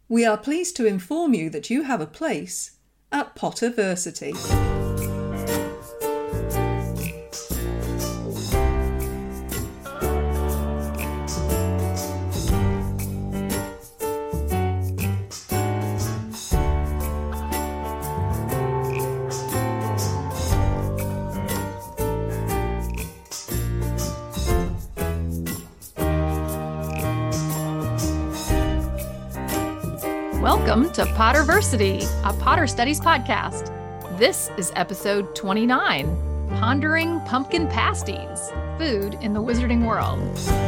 We are pleased to inform you that you have a place at Potterversity. Welcome to Potterversity, a Potter Studies podcast. This is episode 29, Pondering Pumpkin Pasties, Food in the Wizarding World.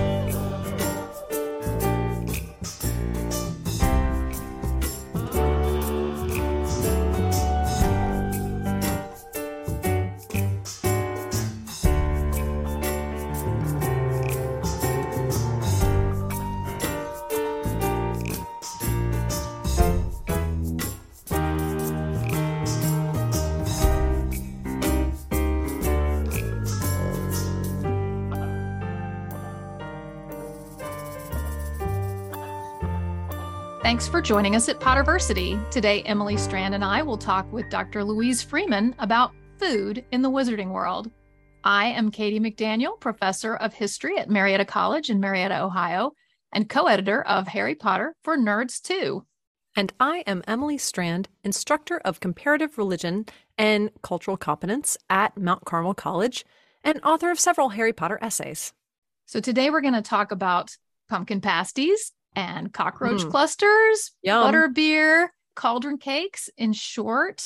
Thanks for joining us at Potterversity. Today, Emily Strand and I will talk with Dr. Louise Freeman about food in the Wizarding World. I am Katie McDaniel, professor of history at Marietta College in Marietta, Ohio, and co-editor of Harry Potter for Nerds Too. And I am Emily Strand, instructor of comparative religion and cultural competence at Mount Carmel College and author of several Harry Potter essays. So today we're going to talk about pumpkin pasties and cockroach clusters, Yum. butterbeer, cauldron cakes, in short,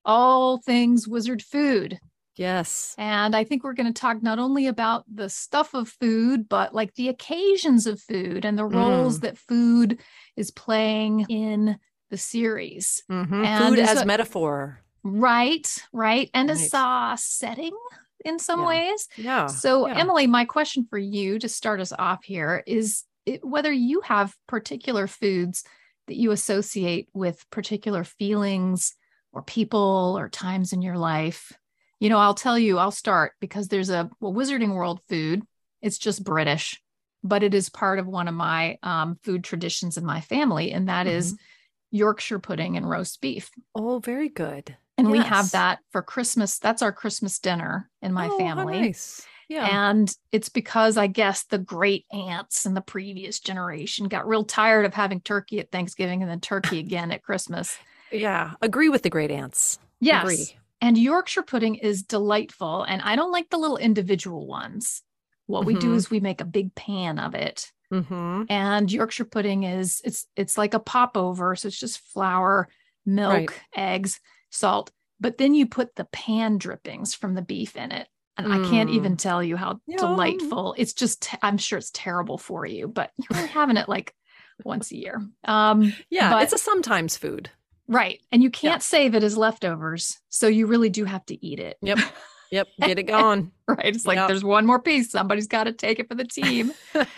all things wizard food. Yes. And I think we're going to talk not only about the stuff of food, but like the occasions of food and the roles that food is playing in the series. And Food as metaphor. Right. And Right. a setting in some ways. Yeah. So, yeah. Emily, my question for you to start us off here is whether you have particular foods that you associate with particular feelings or people or times in your life. You know, I'll start because there's a Wizarding World food. It's just British, but it is part of one of my food traditions in my family, and that is Yorkshire pudding and roast beef. Oh, very good. And we Yes. have that for Christmas. That's our Christmas dinner in my family. How nice. Yeah. And it's because I guess the great aunts in the previous generation got real tired of having turkey at Thanksgiving and then turkey again at Christmas. Yeah. Agree with the great aunts. Yes. Agree. And Yorkshire pudding is delightful. And I don't like the little individual ones. What we do is we make a big pan of it. And Yorkshire pudding it's like a popover. So it's just flour, milk, eggs, salt. But then you put the pan drippings from the beef in it. And I can't even tell you how delightful. It's just, I'm sure it's terrible for you, but you're only having it like once a year. But it's a sometimes food. Right. And you can't save it as leftovers. So you really do have to eat it. Yep. Get it going. Right. It's like there's one more piece. Somebody's got to take it for the team.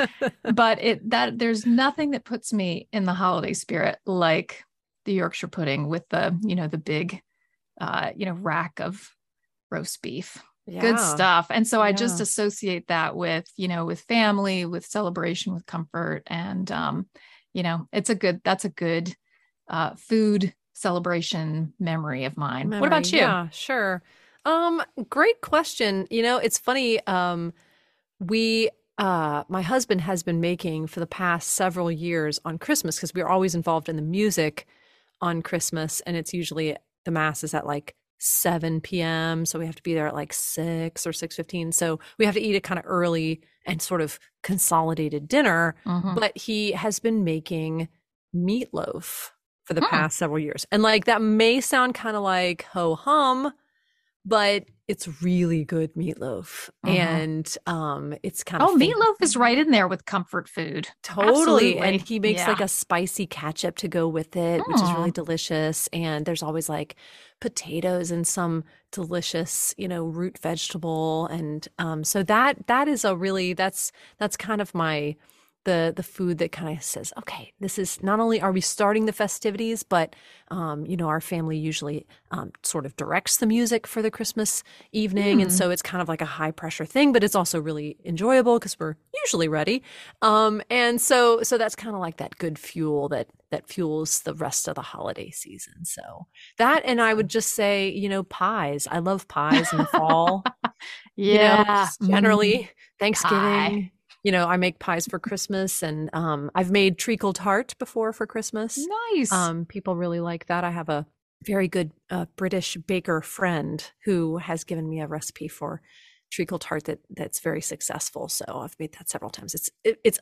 But there's nothing that puts me in the holiday spirit like the Yorkshire pudding with the big, rack of roast beef. Yeah. Good stuff. And so I just associate that with family, with celebration, with comfort. And, that's a good food celebration memory of mine. What about you? Yeah, sure. Great question. It's funny. My husband has been making for the past several years on Christmas, because we're always involved in the music on Christmas. And it's usually the mass is at like 7 p.m. So we have to be there at like 6 or 6:15. So we have to eat it kind of early and sort of consolidated dinner. But he has been making meatloaf for the past several years. And like, that may sound kind of like ho hum, but it's really good meatloaf. And it's kind of meatloaf is right in there with comfort food. Totally. Absolutely. And he makes like a spicy ketchup to go with it, which is really delicious. And there's always like potatoes and some delicious, root vegetable. And so that is that's kind of the food that kind of says, okay, this is not only are we starting the festivities, but, our family usually sort of directs the music for the Christmas evening. And so it's kind of like a high pressure thing, but it's also really enjoyable because we're usually ready. And so that's kind of like that good fuel that fuels the rest of the holiday season. So that, and I would just say, pies. I love pies in the fall. Yeah. Just generally Pie. Thanksgiving. I make pies for Christmas, and I've made treacle tart before for Christmas. Nice. People really like that. I have a very good British baker friend who has given me a recipe for treacle tart that's very successful. So I've made that several times. It's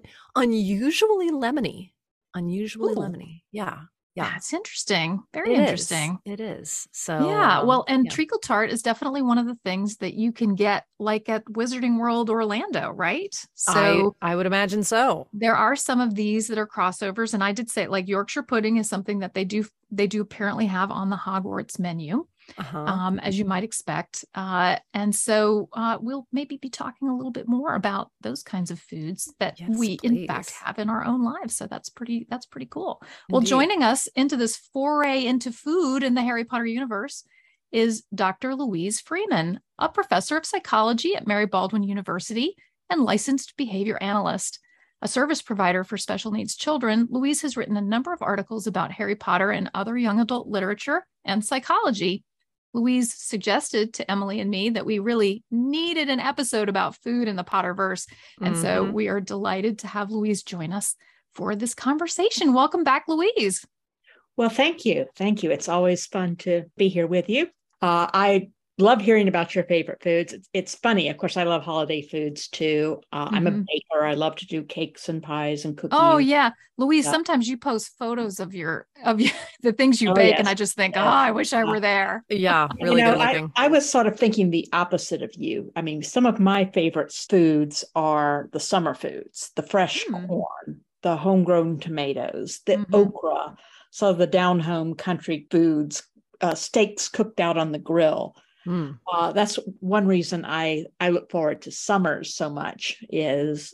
unusually lemony. Unusually Ooh. lemony. Yeah. Yeah. That's interesting. Very interesting. It is. So yeah. Well, and treacle tart is definitely one of the things that you can get like at Wizarding World Orlando, right? So I would imagine so. there are some of these that are crossovers. And I did say like Yorkshire pudding is something that they do apparently have on the Hogwarts menu. As you might expect. And so we'll maybe be talking a little bit more about those kinds of foods that we in fact have in our own lives. So that's pretty cool. Indeed. Well, joining us into this foray into food in the Harry Potter universe is Dr. Louise Freeman, a professor of psychology at Mary Baldwin University and licensed behavior analyst. A service provider for special needs children, Louise has written a number of articles about Harry Potter and other young adult literature and psychology. Louise suggested to Emily and me that we really needed an episode about food in the Potterverse. And so we are delighted to have Louise join us for this conversation. Welcome back, Louise. Well, thank you. Thank you. It's always fun to be here with you. I love hearing about your favorite foods. It's funny. Of course, I love holiday foods too. I'm a baker. I love to do cakes and pies and cookies. Oh yeah. Louise, sometimes you post photos of the things you bake. Yes. And I just think, I wish I were there. Yeah. Really good looking. I was sort of thinking the opposite of you. I mean, some of my favorite foods are the summer foods, the fresh corn, the homegrown tomatoes, the okra, so the down home country foods, steaks cooked out on the grill. That's one reason I look forward to summers so much is,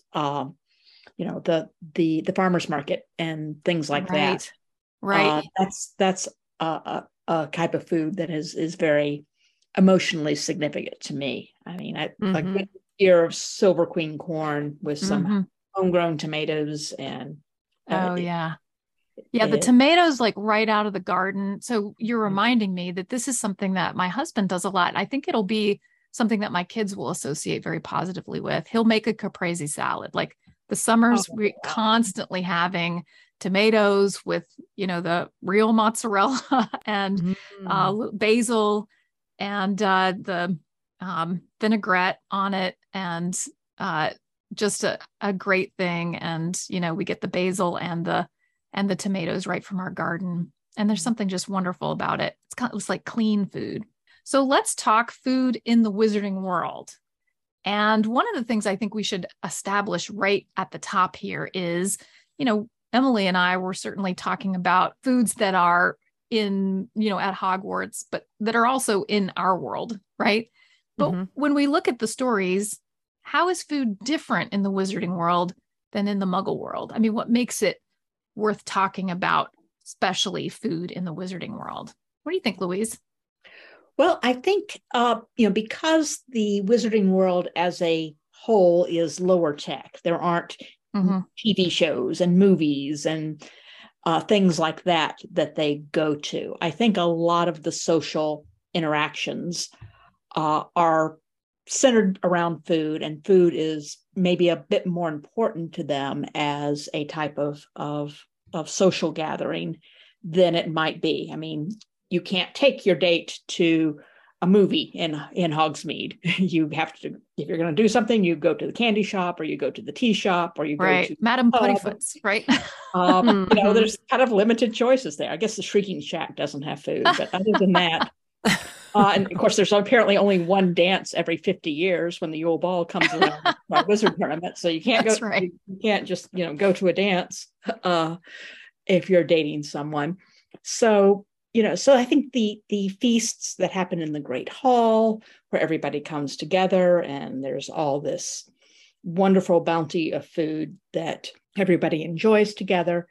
the farmer's market and things like that. Right. That's a type of food that is very emotionally significant to me. I mean, a good ear of Silver Queen corn with some homegrown tomatoes and. Yeah, the tomatoes like right out of the garden. So you're reminding me that this is something that my husband does a lot. I think it'll be something that my kids will associate very positively with. He'll make a caprese salad. Like the summers, we're constantly having tomatoes with, the real mozzarella and basil and the vinaigrette on it. And just a great thing. And, we get the basil and the tomatoes right from our garden. And there's something just wonderful about it. It's like clean food. So let's talk food in the Wizarding World. And one of the things I think we should establish right at the top here is, Emily and I were certainly talking about foods that are in, at Hogwarts, but that are also in our world, right? But when we look at the stories, how is food different in the Wizarding World than in the Muggle world? I mean, what makes it worth talking about, especially food in the Wizarding World? What do you think, Louise? Well, I think, because the Wizarding World as a whole is lower tech, there aren't TV shows and movies and things like that they go to. I think a lot of the social interactions are centered around food, and food is maybe a bit more important to them as a type of social gathering than it might be. I mean, you can't take your date to a movie in Hogsmeade. You have to, if you're going to do something, you go to the candy shop, or you go to the tea shop, or you go to Madame Puddifoot's, right? There's kind of limited choices there. I guess the Shrieking Shack doesn't have food, but other than that. And of course, there's apparently only one dance every 50 years when the Yule Ball comes around our Wizard tournament. So you can't you can't just, go to a dance if you're dating someone. So, so I think the feasts that happen in the Great Hall, where everybody comes together and there's all this wonderful bounty of food that everybody enjoys together.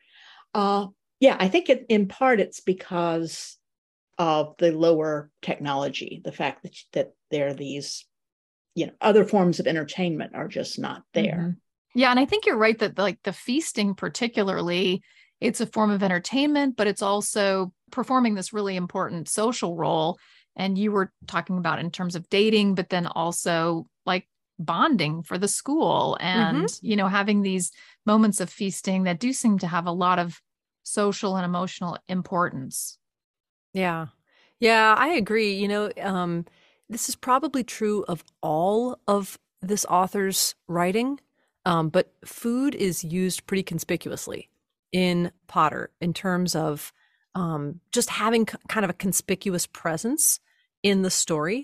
I think in part it's because of the lower technology, the fact that there are these, other forms of entertainment are just not there. Yeah. And I think you're right that like the feasting particularly, it's a form of entertainment, but it's also performing this really important social role. And you were talking about in terms of dating, but then also like bonding for the school and, having these moments of feasting that do seem to have a lot of social and emotional importance. Yeah. Yeah, I agree. This is probably true of all of this author's writing, but food is used pretty conspicuously in Potter in terms of just having kind of a conspicuous presence in the story.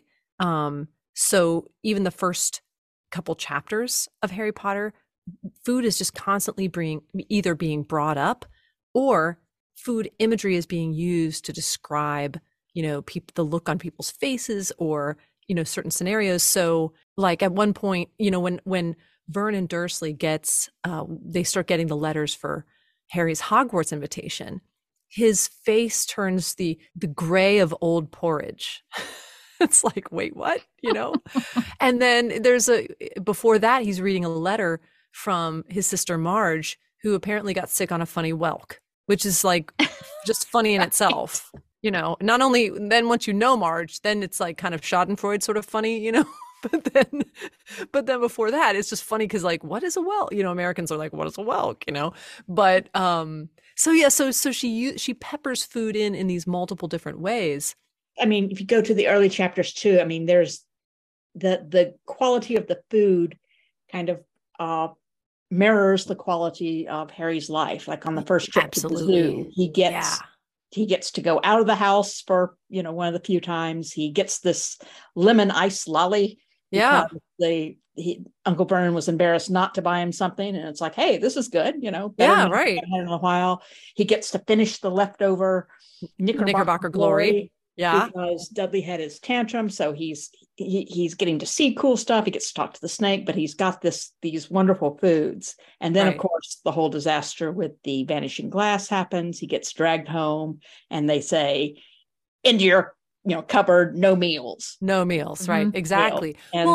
So even the first couple chapters of Harry Potter, food is just constantly either being brought up, or food imagery is being used to describe, the look on people's faces, or, certain scenarios. So like at one point, when Vernon Dursley they start getting the letters for Harry's Hogwarts invitation, his face turns the gray of old porridge. It's like, wait, what? And then before that, he's reading a letter from his sister Marge, who apparently got sick on a funny whelk, which is like just funny in itself. Not only then once Marge, then it's like kind of Schadenfreude sort of funny, but then before that, it's just funny because like, what is a whelk? Americans are like, what is a whelk? But so she peppers food in these multiple different ways. I mean, if you go to the early chapters too, I mean, there's the quality of the food kind of mirrors the quality of Harry's life. Like on the first trip to the zoo, he gets to go out of the house for, one of the few times. He gets this lemon ice lolly. Yeah. Uncle Vernon was embarrassed not to buy him something. And it's like, hey, this is good. Yeah, right. In a while, he gets to finish the leftover Knickerbocker Glory. Yeah. Because Dudley had his tantrum. So he's getting to see cool stuff. He gets to talk to the snake, but he's got these wonderful foods. And then, of course, the whole disaster with the vanishing glass happens. He gets dragged home and they say, into your cupboard, no meals. No meals, right. Exactly.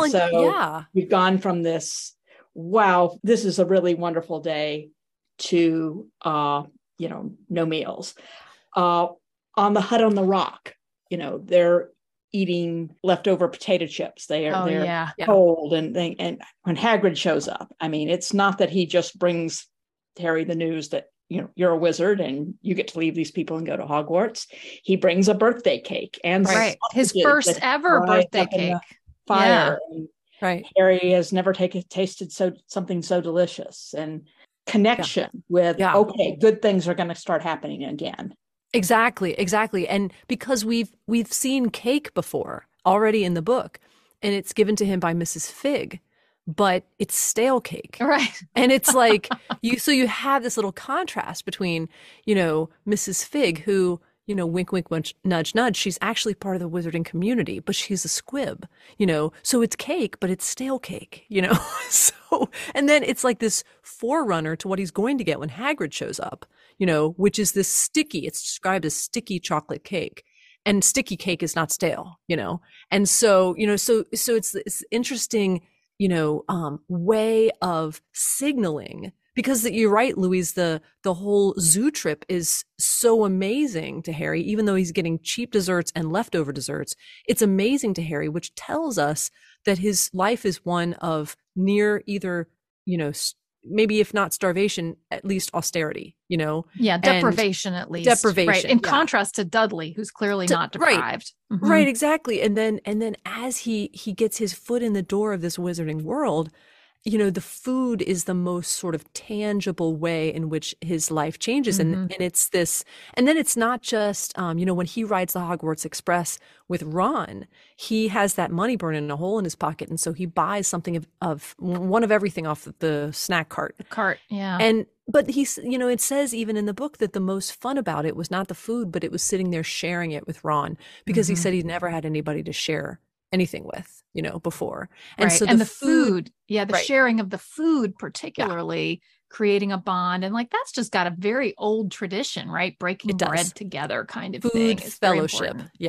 And we've gone from this, wow, this is a really wonderful day, to, no meals. On the hut on the rock, they're eating leftover potato chips. They're cold, and when Hagrid shows up, I mean, it's not that he just brings Harry the news that you're a wizard and you get to leave these people and go to Hogwarts. He brings a birthday cake and his first ever birthday cake. Fire. Yeah. Right. Harry has never tasted something so delicious, and connection with okay, good things are going to start happening again. Exactly. And because we've seen cake before already in the book, and it's given to him by Mrs. Figg, but it's stale cake. Right. And it's like you have this little contrast between, Mrs. Figg, who, wink, wink, nudge, nudge, she's actually part of the wizarding community, but she's a squib, so it's cake, but it's stale cake, so, and then it's like this forerunner to what he's going to get when Hagrid shows up, which is this it's described as sticky chocolate cake, and sticky cake is not stale, and so, so it's this interesting, way of signaling, because you're right, Louise, the whole zoo trip is so amazing to Harry, even though he's getting cheap desserts and leftover desserts. It's amazing to Harry, which tells us that his life is one of near either, maybe if not starvation, at least austerity, Yeah, deprivation at least. Deprivation. Right. In contrast to Dudley, who's clearly not deprived. Right, right, exactly. And then as he gets his foot in the door of this wizarding world, the food is the most sort of tangible way in which his life changes. And it's this, and then it's not just, when he rides the Hogwarts Express with Ron, he has that money burning a hole in his pocket. And so he buys something of one of everything off the snack cart. The cart, yeah. But he's, it says even in the book that the most fun about it was not the food, but it was sitting there sharing it with Ron, because he said he'd never had anybody to share anything with, before. And so the food, the sharing of the food, particularly creating a bond. And like, that's just got a very old tradition, right? Breaking bread together kind of food thing. Fellowship. Yeah.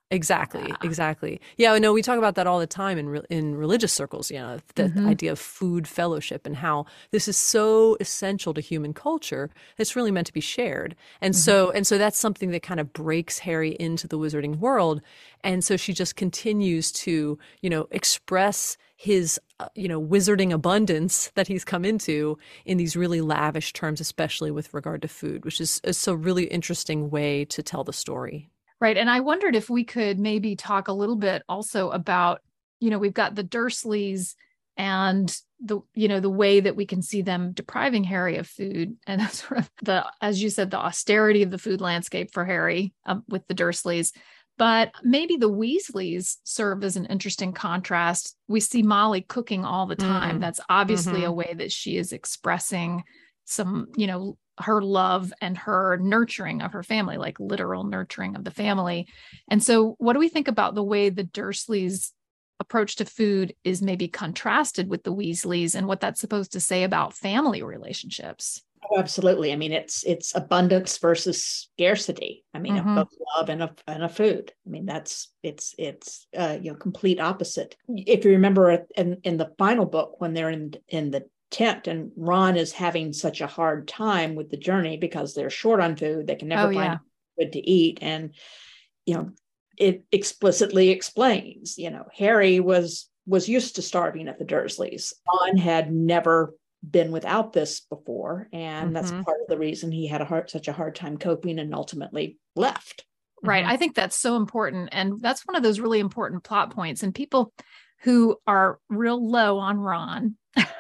Exactly, exactly. Yeah, no, we talk about that all the time in religious circles, you know, the idea of food fellowship and how this is so essential to human culture. It's really meant to be shared. And so that's something that kind of breaks Harry into the wizarding world. And so she just continues to, you know, express his, you know, wizarding abundance that he's come into in these really lavish terms, especially with regard to food, which is a really interesting way to tell the story. Right. And I wondered if we could maybe talk a little bit also about, you know, we've got the Dursleys and the, you know, the way that we can see them depriving Harry of food, and that's sort of as you said, the austerity of the food landscape for Harry with the Dursleys. But maybe the Weasleys serve as an interesting contrast. We see Molly cooking all the time. That's obviously a way that she is expressing some, you know, her love and her nurturing of her family, like literal nurturing of the family. And so what do we think about the way the Dursleys' approach to food is maybe contrasted with the Weasleys, and what that's supposed to say about family relationships? Oh, absolutely. I mean, it's abundance versus scarcity. I mean, of both love and a food. I mean, it's you know, complete opposite. If you remember in the final book, when they're in the tent and Ron is having such a hard time with the journey because they're short on food, they can never find food to eat, and you know, it explicitly explains, you know, Harry was used to starving at the Dursleys. Ron had never been without this before, and that's part of the reason he had such a hard time coping and ultimately left. Right. I think that's so important, and that's one of those really important plot points. And people who are real low on Ron,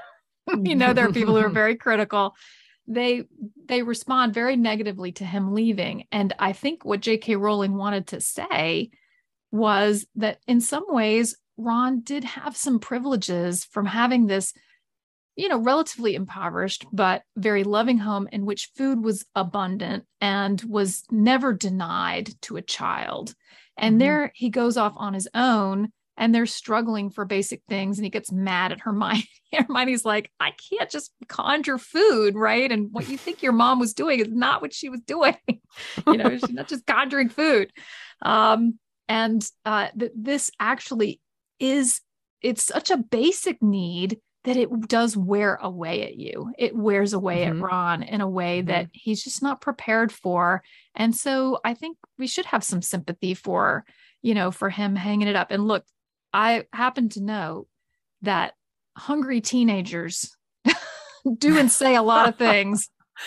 you know, there are people who are very critical. They respond very negatively to him leaving. And I think what J.K. Rowling wanted to say was that in some ways, Ron did have some privileges from having this, you know, relatively impoverished, but very loving home in which food was abundant and was never denied to a child. And there he goes off on his own, and they're struggling for basic things. And he gets mad at Hermione. Hermione's like, I can't just conjure food, right? And what you think your mom was doing is not what she was doing. You know, she's not just conjuring food. This actually it's such a basic need that it does wear away at you. It wears away at Ron in a way that he's just not prepared for. And so I think we should have some sympathy for, you know, for him hanging it up. And look, I happen to know that hungry teenagers do and say a lot of things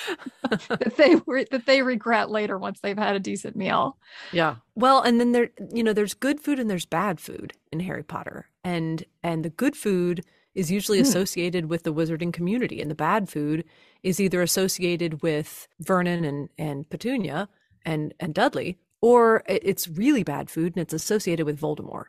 that they regret later once they've had a decent meal. Yeah. Well, and then there's good food and there's bad food in Harry Potter. And the good food is usually associated with the wizarding community, and the bad food is either associated with Vernon and Petunia and Dudley, or it's really bad food and it's associated with Voldemort.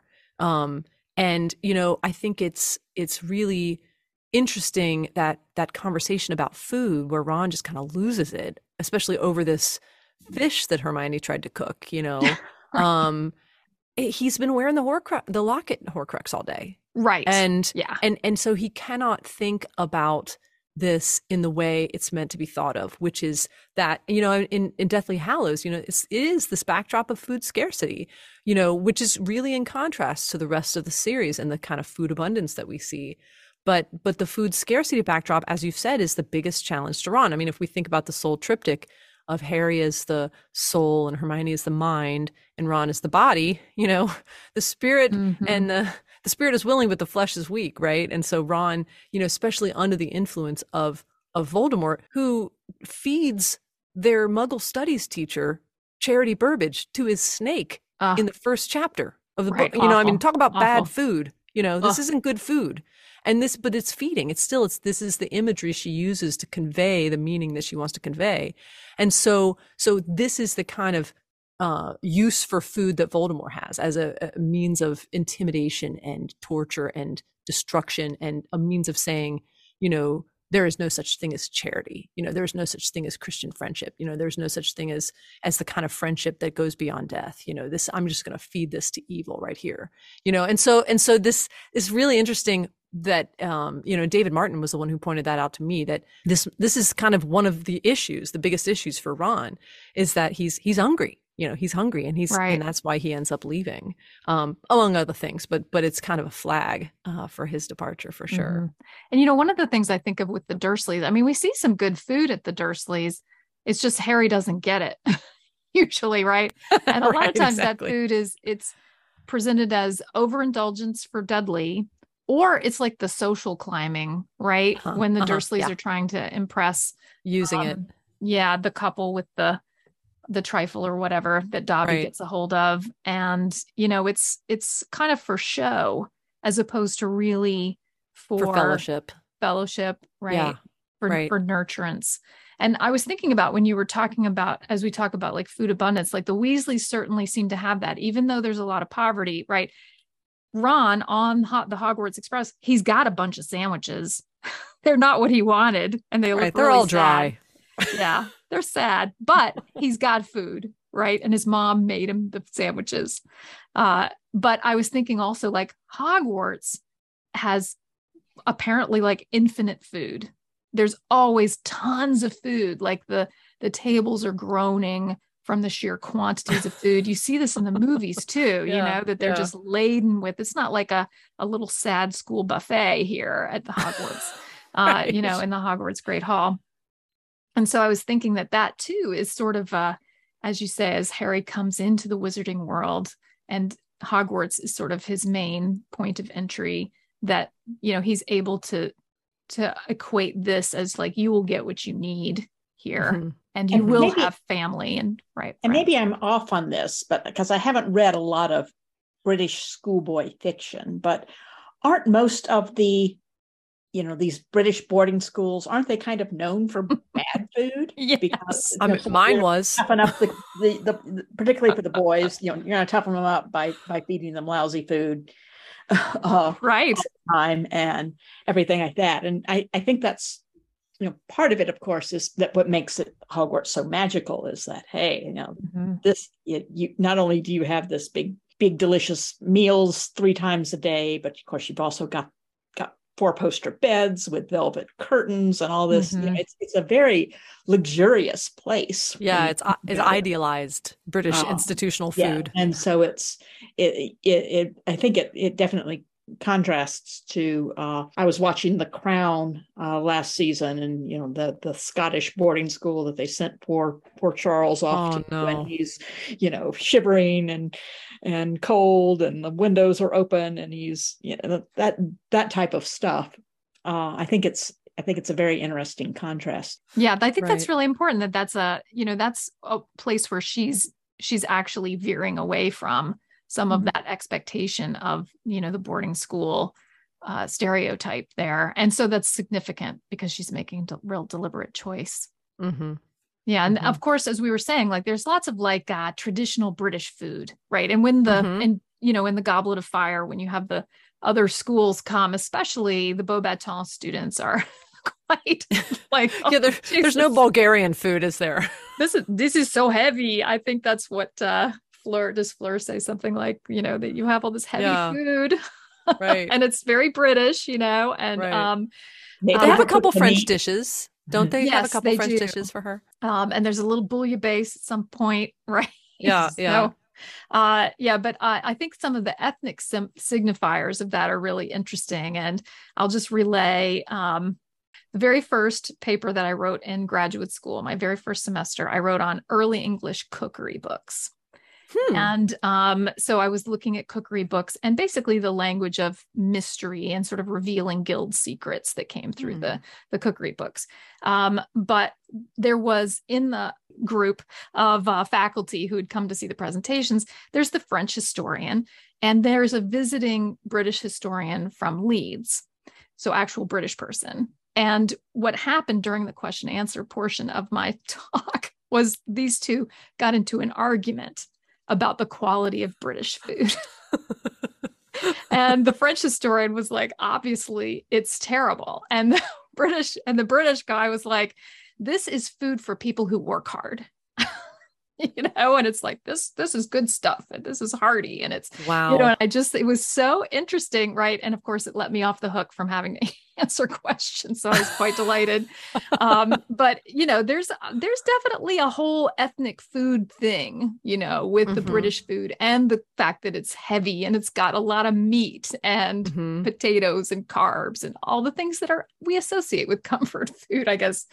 And, you know, I think it's really interesting that conversation about food where Ron just kind of loses it, especially over this fish that Hermione tried to cook, you know. Right. He's been wearing the locket Horcrux all day. Right. And so he cannot think about this in the way it's meant to be thought of, which is that, you know, in Deathly Hallows, you know, it is this backdrop of food scarcity, you know, which is really in contrast to the rest of the series and the kind of food abundance that we see. But the food scarcity backdrop, as you've said, is the biggest challenge to Ron. I mean, if we think about the soul triptych of Harry as the soul and Hermione as the mind and Ron as the body, you know, the spirit and the spirit is willing, but the flesh is weak, right? And so Ron, you know, especially under the influence of Voldemort, who feeds their Muggle studies teacher, Charity Burbage, to his snake in the first chapter of the book. Awful. You know, I mean, talk about bad food. You know, this isn't good food. But it's feeding. This is the imagery she uses to convey the meaning that she wants to convey. And so this is the kind of use for food that Voldemort has as a means of intimidation and torture and destruction, and a means of saying, you know, there is no such thing as charity. You know, there's no such thing as Christian friendship. You know, there's no such thing as the kind of friendship that goes beyond death. You know, I'm just going to feed this to evil right here. You know, and so this is really interesting that, you know, David Martin was the one who pointed that out to me, that this is kind of one of the issues, the biggest issues for Ron, is that he's hungry. he's hungry and Right. and that's why he ends up leaving, among other things, but it's kind of a flag for his departure for sure. And one of the things I think of with the Dursleys, I mean, we see some good food at the Dursleys. It's just Harry doesn't get it usually, right? And a lot of times exactly. That food it's presented as overindulgence for Dudley, or it's like the social climbing, right? When the Dursleys are trying to impress using it. Yeah, the couple with the trifle or whatever that Dobby gets a hold of. And, it's kind of for show as opposed to really for fellowship, right? Yeah. For nurturance. And I was thinking about when you were talking about, as we talk about like food abundance, like the Weasleys certainly seem to have that, even though there's a lot of poverty, right? Ron on the Hogwarts Express, he's got a bunch of sandwiches. They're not what he wanted. And they're really all dry. Yeah, they're sad, but he's got food, right? And his mom made him the sandwiches. But I was thinking also like Hogwarts has apparently like infinite food. There's always tons of food. Like the tables are groaning from the sheer quantities of food. You see this in the movies too, that they're just laden with. It's not like a little sad school buffet here at the Hogwarts, in the Hogwarts Great Hall. And so I was thinking that too is sort of, as you say, as Harry comes into the wizarding world and Hogwarts is sort of his main point of entry, that, he's able to equate this as like, you will get what you need here and you will have family and right. And maybe I'm off on this, but because I haven't read a lot of British schoolboy fiction, but aren't most of the these British boarding schools, aren't they kind of known for bad food? Yes. Because mine was toughen up the particularly for the boys. You're going to toughen them up by feeding them lousy food, right? Time and everything like that. And I think that's part of it, of course, is that what makes it Hogwarts so magical is that this you not only do you have this big delicious meals 3 times a day, but of course you've also got 4-poster beds with velvet curtains and all this. It's a very luxurious place. Yeah, it's idealized British institutional food. Yeah. And so I think it definitely contrasts to I was watching The Crown last season, and the Scottish boarding school that they sent poor Charles off to when he's shivering and cold and the windows are open and he's that type of stuff. I think it's a very interesting contrast. Yeah, I think that's really important that's a place where she's actually veering away from some of that expectation of, the boarding school stereotype there. And so that's significant because she's making a real deliberate choice. Yeah. And of course, as we were saying, like there's lots of like traditional British food, right? And when in the Goblet of Fire, when you have the other schools come, especially the Beauxbatons students are quite like, there's no Bulgarian food, is there? This is so heavy. I think that's what Fleur say something like, that you have all this heavy food, right? And it's very British, and they have a couple French dishes, don't they? Yes, have a couple French dishes for her. And there's a little bouillabaisse at some point, right? Yeah, yeah. So, but I think some of the ethnic signifiers of that are really interesting, and I'll just relay. The very first paper that I wrote in graduate school, my very first semester, I wrote on early English cookery books. And so I was looking at cookery books and basically the language of mystery and sort of revealing guild secrets that came through the cookery books. But there was in the group of faculty who had come to see the presentations, there's the French historian, and there's a visiting British historian from Leeds. So actual British person. And what happened during the question answer portion of my talk was these two got into an argument about the quality of British food. And the French historian was like, obviously it's terrible. And the British guy was like, this is food for people who work hard. and it's like, this is good stuff and this is hearty. And it's, wow. And it was so interesting. Right. And of course it let me off the hook from having to answer questions. So I was quite delighted. But there's definitely a whole ethnic food thing, with the British food and the fact that it's heavy and it's got a lot of meat and potatoes and carbs and all the things that we associate with comfort food, I guess.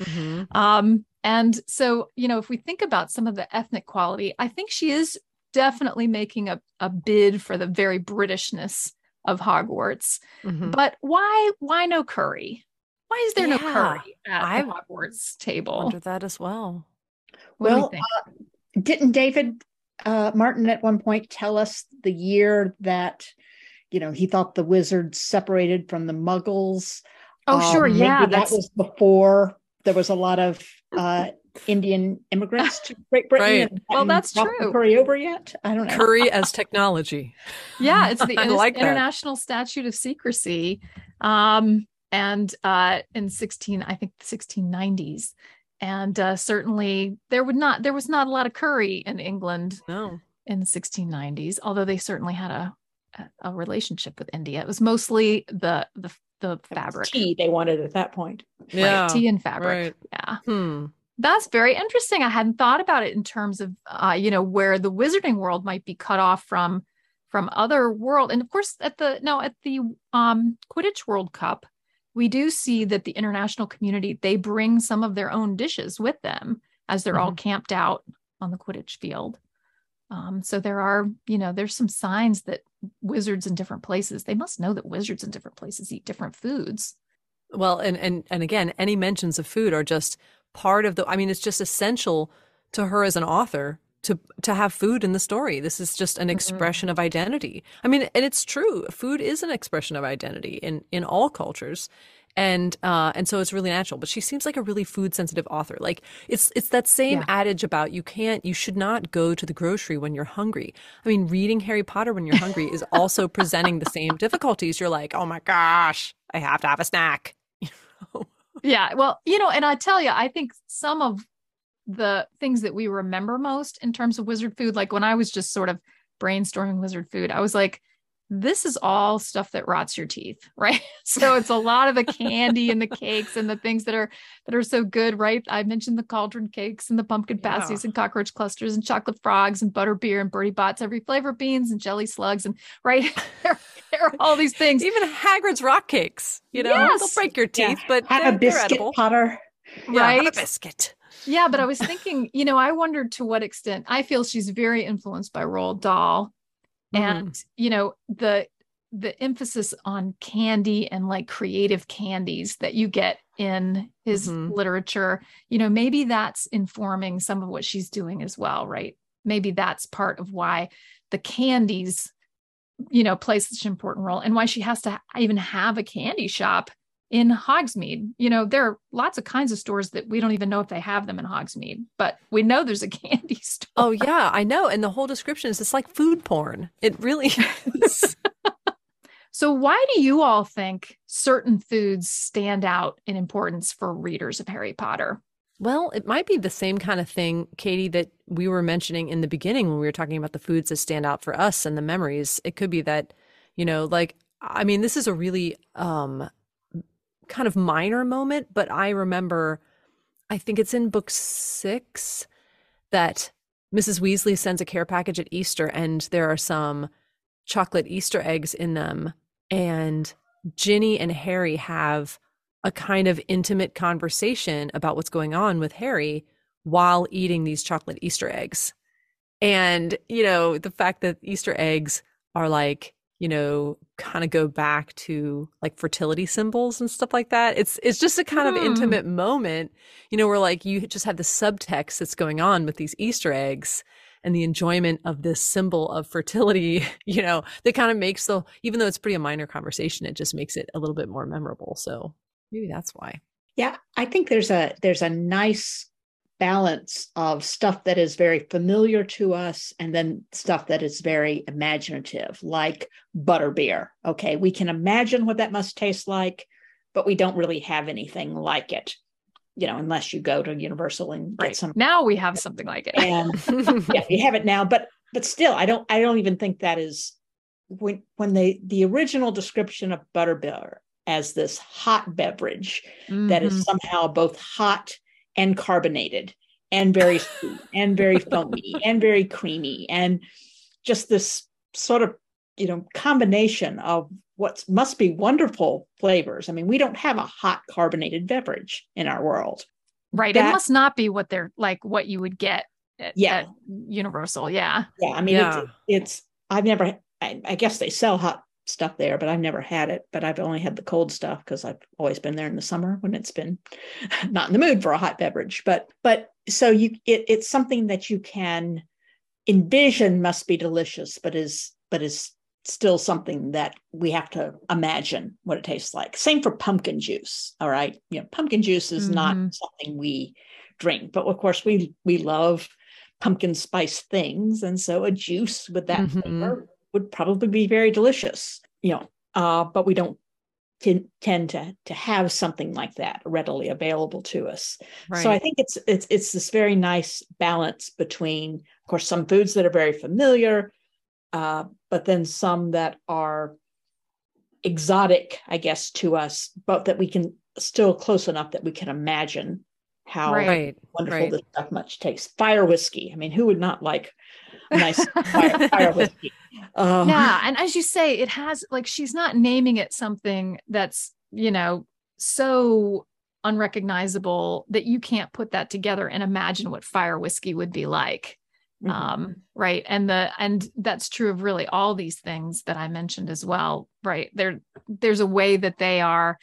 And so, if we think about some of the ethnic quality, I think she is definitely making a bid for the very Britishness of Hogwarts. But why no curry? Why is there no curry at the Hogwarts table? I wonder that as well. What do you think? Didn't David Martin at one point tell us the year that, he thought the wizards separated from the Muggles? Oh, sure. Yeah. That was before there was a lot of Indian immigrants to Great Britain. Right. Well, that's true. Curry over yet? I don't know. Curry as technology. Yeah, it's the International Statute of Secrecy, and in I think the 1690s, and certainly there was not a lot of curry in England. No. In the 1690s, although they certainly had a relationship with India. It was mostly the fabric. Tea they wanted at that point. Yeah, right, tea and fabric. Right. Yeah. That's very interesting. I hadn't thought about it in terms of where the wizarding world might be cut off from other world. And of course at the Quidditch World Cup, we do see that the international community, they bring some of their own dishes with them as they're all camped out on the Quidditch field. So there are, there's some signs that wizards in different places, they must know that wizards in different places eat different foods. Well, and again, any mentions of food are just part of it's just essential to her as an author to have food in the story. This is just an expression of identity. And it's true. Food is an expression of identity in all cultures. And so it's really natural, but she seems like a really food sensitive author. Like it's that same adage about you should not go to the grocery when you're hungry. Reading Harry Potter when you're hungry is also presenting the same difficulties. You're like, oh my gosh, I have to have a snack. Yeah. Well, and I tell you, I think some of the things that we remember most in terms of wizard food, like when I was just sort of brainstorming wizard food, I was like, this is all stuff that rots your teeth, right? So it's a lot of the candy and the cakes and the things that are so good, right? I mentioned the cauldron cakes and the pumpkin pasties and cockroach clusters and chocolate frogs and butter beer and Bertie Bott's, every flavor beans and jelly slugs, and right there are all these things. Even Hagrid's rock cakes, they'll break your teeth, but have a biscuit, edible. Potter, right? Have a biscuit. Yeah, but I was thinking, I wondered to what extent I feel she's very influenced by Roald Dahl. And, the emphasis on candy and like creative candies that you get in his literature, maybe that's informing some of what she's doing as well, right? Maybe that's part of why the candies, play such an important role and why she has to even have a candy shop in Hogsmeade. There are lots of kinds of stores that we don't even know if they have them in Hogsmeade, but we know there's a candy store. Oh yeah, I know. And the whole description is it's like food porn. It really is. So why do you all think certain foods stand out in importance for readers of Harry Potter? Well, it might be the same kind of thing, Katie, that we were mentioning in the beginning when we were talking about the foods that stand out for us and the memories. It could be that, this is a really kind of minor moment, but I remember, I think it's in book 6 that Mrs. Weasley sends a care package at Easter and there are some chocolate Easter eggs in them, and Ginny and Harry have a kind of intimate conversation about what's going on with Harry while eating these chocolate Easter eggs. And, the fact that Easter eggs are like, kind of go back to like fertility symbols and stuff like that. It's just a kind of intimate moment, where like you just have the subtext that's going on with these Easter eggs and the enjoyment of this symbol of fertility, that kind of makes even though it's pretty a minor conversation, it just makes it a little bit more memorable. So maybe that's why. Yeah, I think there's a nice balance of stuff that is very familiar to us and then stuff that is very imaginative, like butterbeer. Okay, we can imagine what that must taste like, but we don't really have anything like it. unless you go to Universal and get some. Now we have something like it. And yeah, you have it now, but still, I don't even think that is when the original description of Butterbeer as this hot beverage that is somehow both hot and carbonated and very sweet and very foamy and very creamy, and just this sort of, combination of what must be wonderful flavors. I mean, we don't have a hot carbonated beverage in our world. Right. It must not be what they're like, what you would get at Universal. Yeah. Yeah. I mean, it's I've never, I guess they sell hot stuff there, but I've never had it. But I've only had the cold stuff because I've always been there in the summer when it's been not in the mood for a hot beverage. But so it's something that you can envision must be delicious, but is still something that we have to imagine what it tastes like. Same for pumpkin juice. All right. Pumpkin juice is not something we drink, but of course we love pumpkin spice things. And so a juice with that flavor would probably be very delicious, but we don't tend to have something like that readily available to us. Right. So I think it's this very nice balance between, of course, some foods that are very familiar, but then some that are exotic, I guess, to us, but that we can still close enough that we can imagine how wonderful this stuff much tastes. Fire whiskey. I mean, who would not like a nice fire whiskey? Yeah. And as you say, it has, like, she's not naming it something that's, so unrecognizable that you can't put that together and imagine what fire whiskey would be like. Right. And that's true of really all these things that I mentioned as well. Right. There's a way that they are,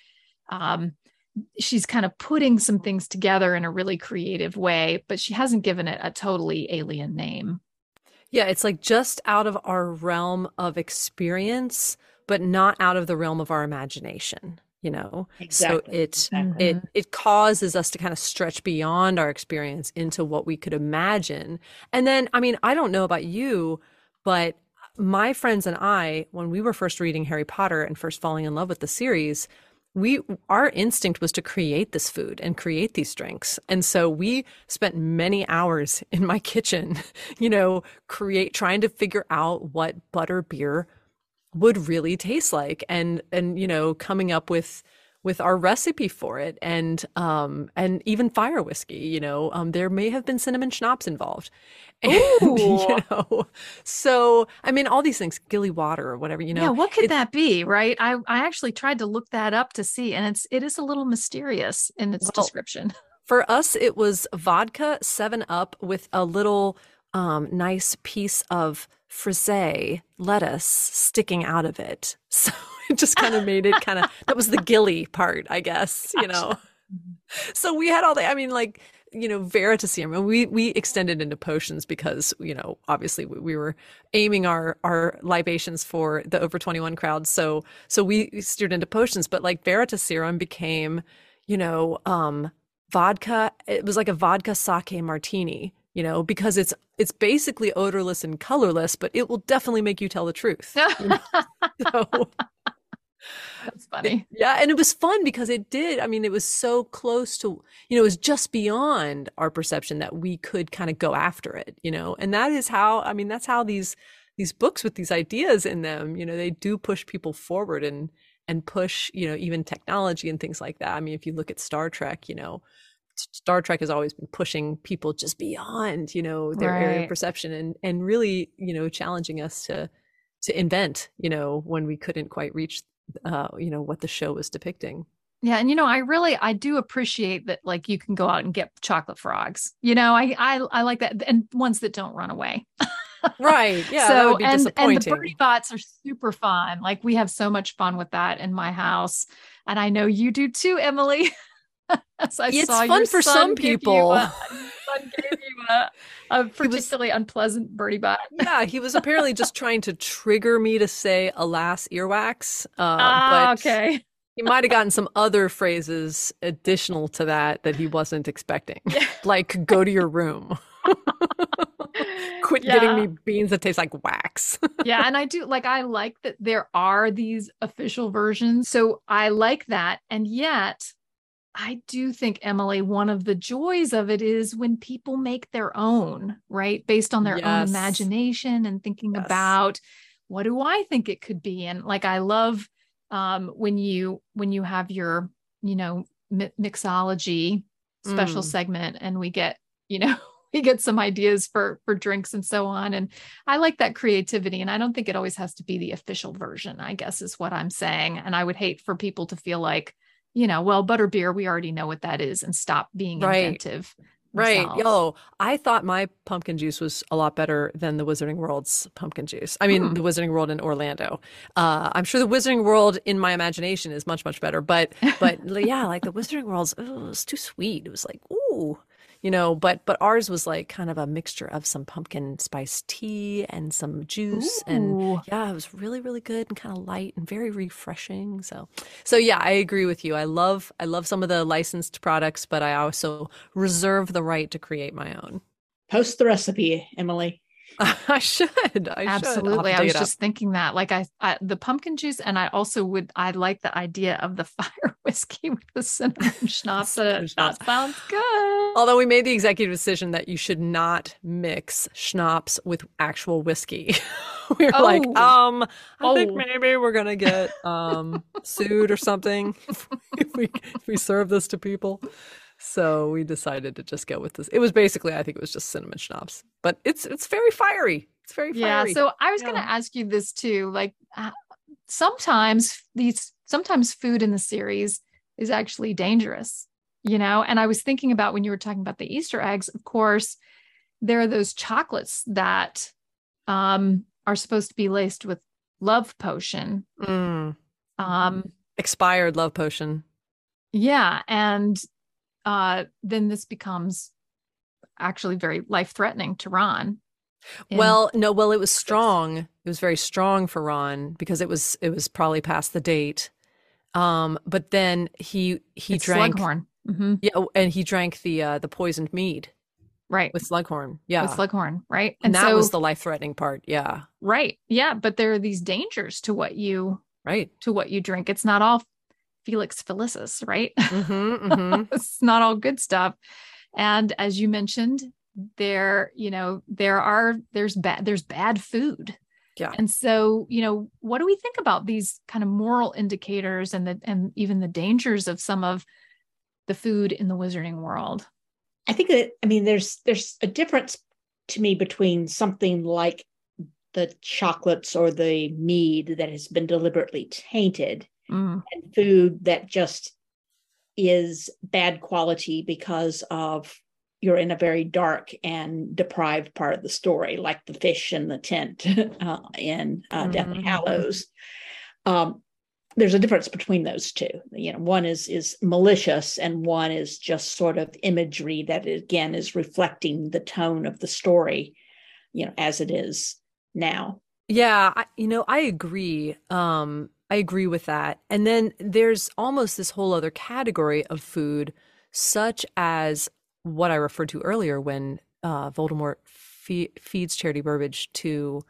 she's kind of putting some things together in a really creative way, but she hasn't given it a totally alien name. Yeah. It's like just out of our realm of experience, but not out of the realm of our imagination. Exactly. So it causes us to kind of stretch beyond our experience into what we could imagine. And then, I mean, I don't know about you, but my friends and I, when we were first reading Harry Potter and first falling in love with the series, our instinct was to create this food and create these drinks. And so we spent many hours in my kitchen, trying to figure out what butterbeer would really taste like, and coming up with our recipe for it, and even fire whiskey. There may have been cinnamon schnapps involved. And, so I mean, all these things, Gilly water or whatever. Yeah, what could that be, right? I actually tried to look that up to see, and it is a little mysterious in its description. For us, it was vodka 7-Up with a little nice piece of frisee lettuce sticking out of it. So it just kind of made it that was the Gilly part, I guess, So we had all that. I mean, like, Veritaserum, and we extended into potions because, obviously we were aiming our libations for the over 21 crowd. So we steered into potions, but like Veritaserum became, vodka. It was like a vodka sake martini. Because it's basically odorless and colorless, but it will definitely make you tell the truth. So, that's funny. Yeah. And it was fun because it was so close to, it was just beyond our perception that we could kind of go after it, and that is how, that's how these books with these ideas in them, they do push people forward and push, even technology and things like that. I mean, if you look at Star Trek, Star Trek has always been pushing people just beyond, their area of perception and really, challenging us to invent, when we couldn't quite reach, what the show was depicting. Yeah. And, I do appreciate that, like, you can go out and get chocolate frogs, I like that. And ones that don't run away. Right. Yeah. So, that would be disappointing. And the Birdie Bots are super fun. Like, we have so much fun with that in my house. And I know you do too, Emily. It's fun for some people. Son gave you a particularly unpleasant Birdie Bot. Yeah, he was apparently just trying to trigger me to say "alas, earwax." But okay. He might have gotten some other phrases additional to that he wasn't expecting, like "go to your room." Quit giving me beans that taste like wax. Yeah, and I like that there are these official versions, so I like that, and yet I do think, Emily, one of the joys of it is when people make their own, right? Based on their own imagination and thinking about, what do I think it could be? And like, I love when you have your, mixology special segment, and we get, we get some ideas for drinks and so on. And I like that creativity. And I don't think it always has to be the official version, I guess is what I'm saying. And I would hate for people to feel like, well, butterbeer, we already know what that is, and stop being inventive. Right. themselves. Yo, I thought my pumpkin juice was a lot better than the Wizarding World's pumpkin juice. I mean, the Wizarding World in Orlando. I'm sure the Wizarding World in my imagination is much, much better. But yeah, like the Wizarding World's, it was too sweet. It was like, ooh. But ours was like kind of a mixture of some pumpkin spice tea and some juice. Ooh. And yeah, it was really, really good and kind of light and very refreshing. So yeah, I agree with you. I love some of the licensed products, but I also reserve the right to create my own. Post the recipe, Emily. I should. Absolutely. I was just thinking that, like, I the pumpkin juice, and I also I like the idea of the fire whiskey with the cinnamon schnapps. That sounds good. Although we made the executive decision that you should not mix schnapps with actual whiskey. We were like, I think maybe we're gonna get sued or something if we serve this to people. So we decided to just go with this. It was basically, I think it was just cinnamon schnapps, but it's very fiery. It's very fiery. Yeah. So I was going to ask you this too. Like sometimes food in the series is actually dangerous, and I was thinking about when you were talking about the Easter eggs, of course, there are those chocolates that are supposed to be laced with love potion. Expired love potion. Yeah. And then this becomes actually very life-threatening to Ron. It was strong. It was very strong for Ron because it was probably past the date. But then he drank Slughorn. Yeah, and he drank the poisoned mead. Right. With Slughorn. Yeah. With Slughorn, right? And that was the life-threatening part. Yeah. Right. Yeah, but there are these dangers to what you drink. It's not all Felix Felicis, right? It's not all good stuff. And as you mentioned, there's bad food. Yeah. And so, what do we think about these kind of moral indicators and even the dangers of some of the food in the Wizarding World? I think that, there's a difference to me between something like the chocolates or the mead that has been deliberately tainted and food that just is bad quality because of you're in a very dark and deprived part of the story, like the fish in the tent in Deathly Hallows. There's a difference between those two. One is malicious and one is just sort of imagery that again is reflecting the tone of the story, as it is now. Yeah, I agree. I agree with that. And then there's almost this whole other category of food, such as what I referred to earlier when Voldemort feeds Charity Burbage to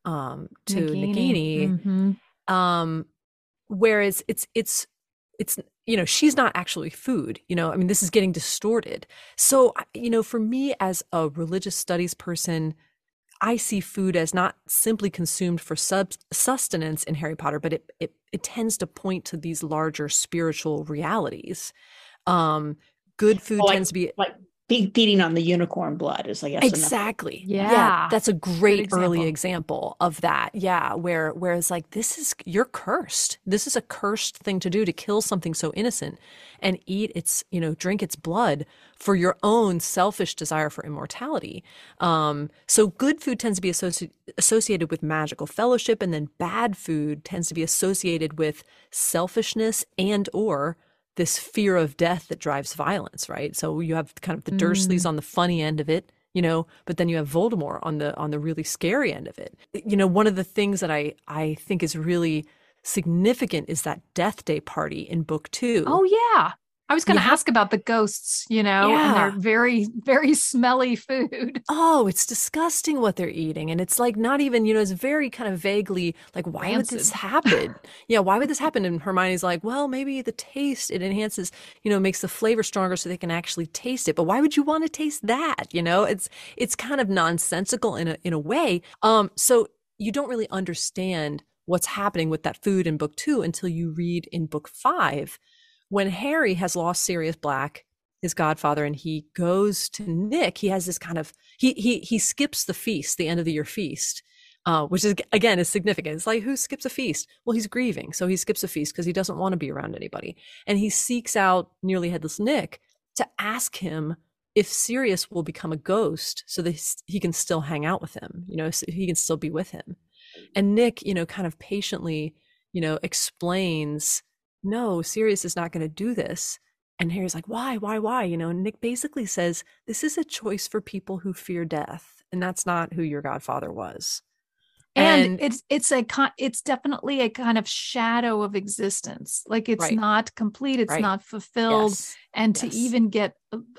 Nagini. Whereas it's she's not actually food. This is getting distorted. So for me as a religious studies person, I see food as not simply consumed for sustenance in Harry Potter, but it tends to point to these larger spiritual realities. Good food tends to be like feeding on the unicorn blood is, I guess. Exactly. Yeah. That's a great early example of that. Yeah. Whereas like, you're cursed. This is a cursed thing to do, to kill something so innocent and eat its, drink its blood for your own selfish desire for immortality. So good food tends to be associated with magical fellowship, and then bad food tends to be associated with selfishness or this fear of death that drives violence, right? So you have kind of the Dursleys on the funny end of it, but then you have Voldemort on the really scary end of it. One of the things that I think is really significant is that Death Day party in book 2. Oh yeah. I was going to ask about the ghosts, and their very, very smelly food. Oh, it's disgusting what they're eating. And it's like not even, it's very kind of vaguely like, why would this happen? Yeah, why would this happen? And Hermione's like, well, maybe the taste, it enhances, makes the flavor stronger so they can actually taste it. But why would you want to taste that? It's kind of nonsensical in a way. So you don't really understand what's happening with that food in book 2 until you read in book 5. When Harry has lost Sirius Black, his godfather, and he goes to Nick, he has this kind of, he skips the feast, the end of the year feast, which is, again, is significant. It's like, who skips a feast? Well, he's grieving. So he skips a feast because he doesn't want to be around anybody. And he seeks out Nearly Headless Nick to ask him if Sirius will become a ghost so that he can still hang out with him, so he can still be with him. And Nick, kind of patiently, explains, no, Sirius is not going to do this. And Harry's like, why? And Nick basically says, this is a choice for people who fear death. And that's not who your godfather was. And it's definitely a kind of shadow of existence. Like it's not complete. It's not fulfilled. Yes. And to even get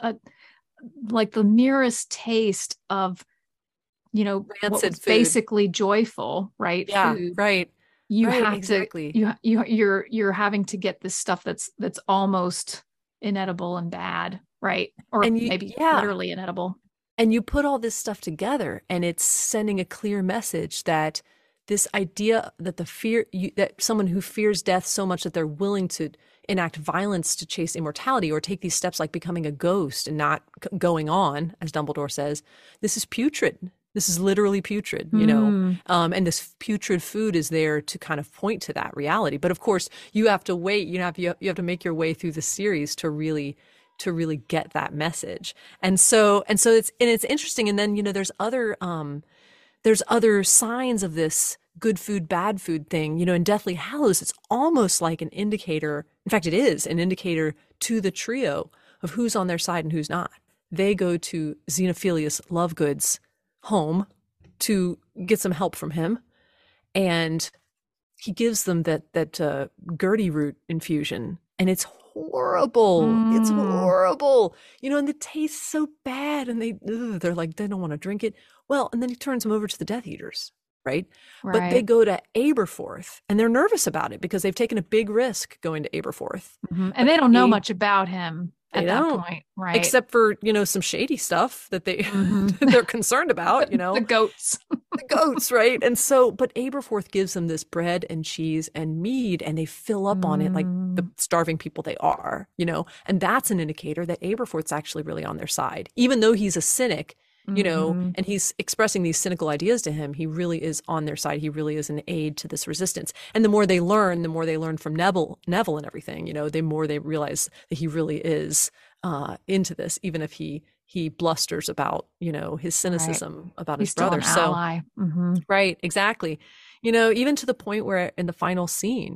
like the merest taste of, what was food. Basically joyful, right? Yeah. Food. Right. You have to, you're having to get this stuff that's almost inedible and bad, right? Or maybe literally inedible. And you put all this stuff together, and it's sending a clear message that this idea that that someone who fears death so much that they're willing to enact violence to chase immortality or take these steps like becoming a ghost and not going on, as Dumbledore says, this is putrid. This is literally putrid, and this putrid food is there to kind of point to that reality. But of course, you have to wait. You have to make your way through the series to really get that message. And so it's interesting. And then there's other signs of this good food, bad food thing. In Deathly Hallows, it's almost like an indicator. In fact, it is an indicator to the trio of who's on their side and who's not. They go to Xenophilius Lovegood's home to get some help from him, and he gives them that Gertie root infusion, and it's horrible. It's horrible, and it tastes so bad, and they're like, they don't want to drink it. Well, and then he turns them over to the Death Eaters, right? But they go to Aberforth, and they're nervous about it because they've taken a big risk going to Aberforth, and they don't know much about him at that point, right? Except for, some shady stuff that they're concerned about, The goats. The goats, right? And so, but Aberforth gives them this bread and cheese and mead, and they fill up on it like the starving people they are, and that's an indicator that Aberforth's actually really on their side. Even though he's a cynic, and he's expressing these cynical ideas to him, he really is on their side. He really is an aid to this resistance. And the more they learn from Neville and everything, the more they realize that he really is into this, even if he blusters about, his cynicism about his brother. Still an ally. Right, exactly. Even to the point where in the final scene,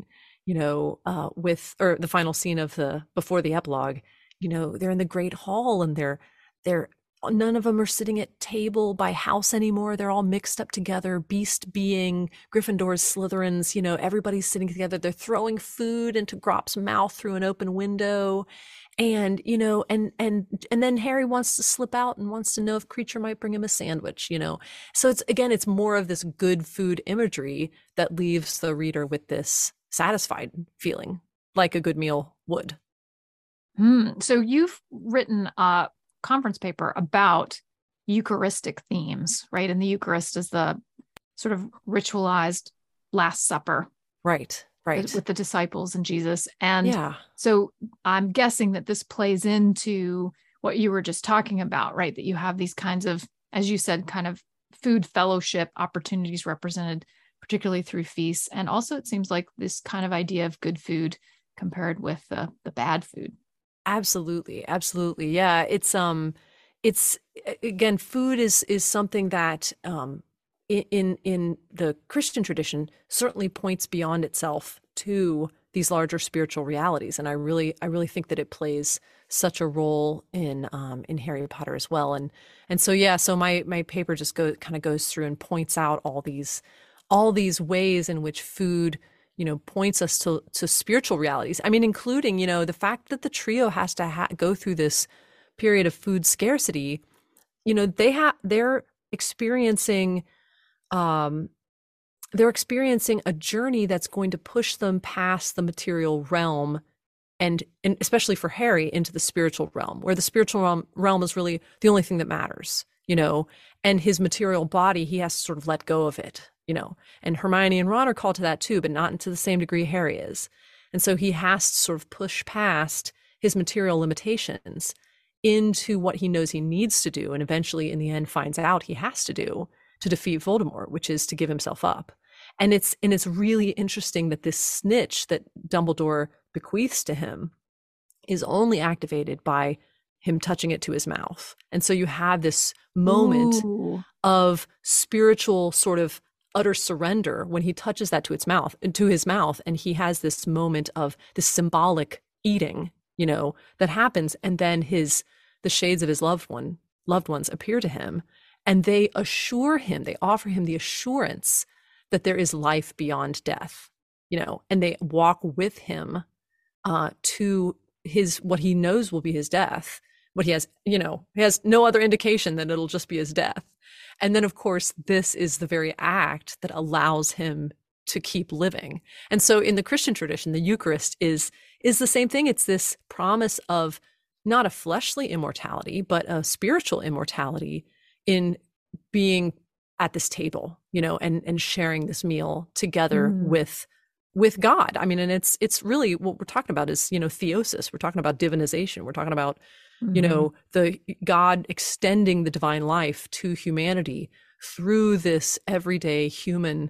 the final scene of before the epilogue, they're in the Great Hall, and they're none of them are sitting at table by house anymore. They're all mixed up together, beast being, Gryffindors, Slytherins, everybody's sitting together. They're throwing food into Grop's mouth through an open window. And, and then Harry wants to slip out and wants to know if Kreacher might bring him a sandwich, So it's more of this good food imagery that leaves the reader with this satisfied feeling, like a good meal would. So you've written conference paper about Eucharistic themes, right? And the Eucharist is the sort of ritualized Last Supper, right with the disciples and Jesus. And so I'm guessing that this plays into what you were just talking about, right? That you have these kinds of, as you said, kind of food fellowship opportunities represented, particularly through feasts. And also it seems like this kind of idea of good food compared with the bad food. Absolutely. Yeah. It's again, food is something that, in the Christian tradition certainly points beyond itself to these larger spiritual realities. And I really think that it plays such a role in Harry Potter as well. And so my paper just goes through and points out all these ways in which food, points us to spiritual realities. I mean, including, the fact that the trio has to go through this period of food scarcity. They're experiencing a journey that's going to push them past the material realm, and especially for Harry, into the spiritual realm, where the spiritual realm is really the only thing that matters, and his material body, he has to sort of let go of it, and Hermione and Ron are called to that too, but not to the same degree Harry is. And so he has to sort of push past his material limitations into what he knows he needs to do, and eventually in the end finds out he has to do to defeat Voldemort, which is to give himself up. And it's really interesting that this snitch that Dumbledore bequeaths to him is only activated by him touching it to his mouth. And so you have this moment of spiritual sort of utter surrender when he touches that to his mouth, and he has this moment of this symbolic eating, that happens, and then the shades of his loved ones appear to him, and they offer him the assurance that there is life beyond death, and they walk with him to what he knows will be his death. What he has no other indication that it'll just be his death. And then, of course, this is the very act that allows him to keep living. And so in the Christian tradition, the Eucharist is the same thing. It's this promise of not a fleshly immortality, but a spiritual immortality in being at this table, and sharing this meal together with God. I mean, and it's really what we're talking about is, theosis. We're talking about divinization. We're talking about, the God extending the divine life to humanity through this everyday human,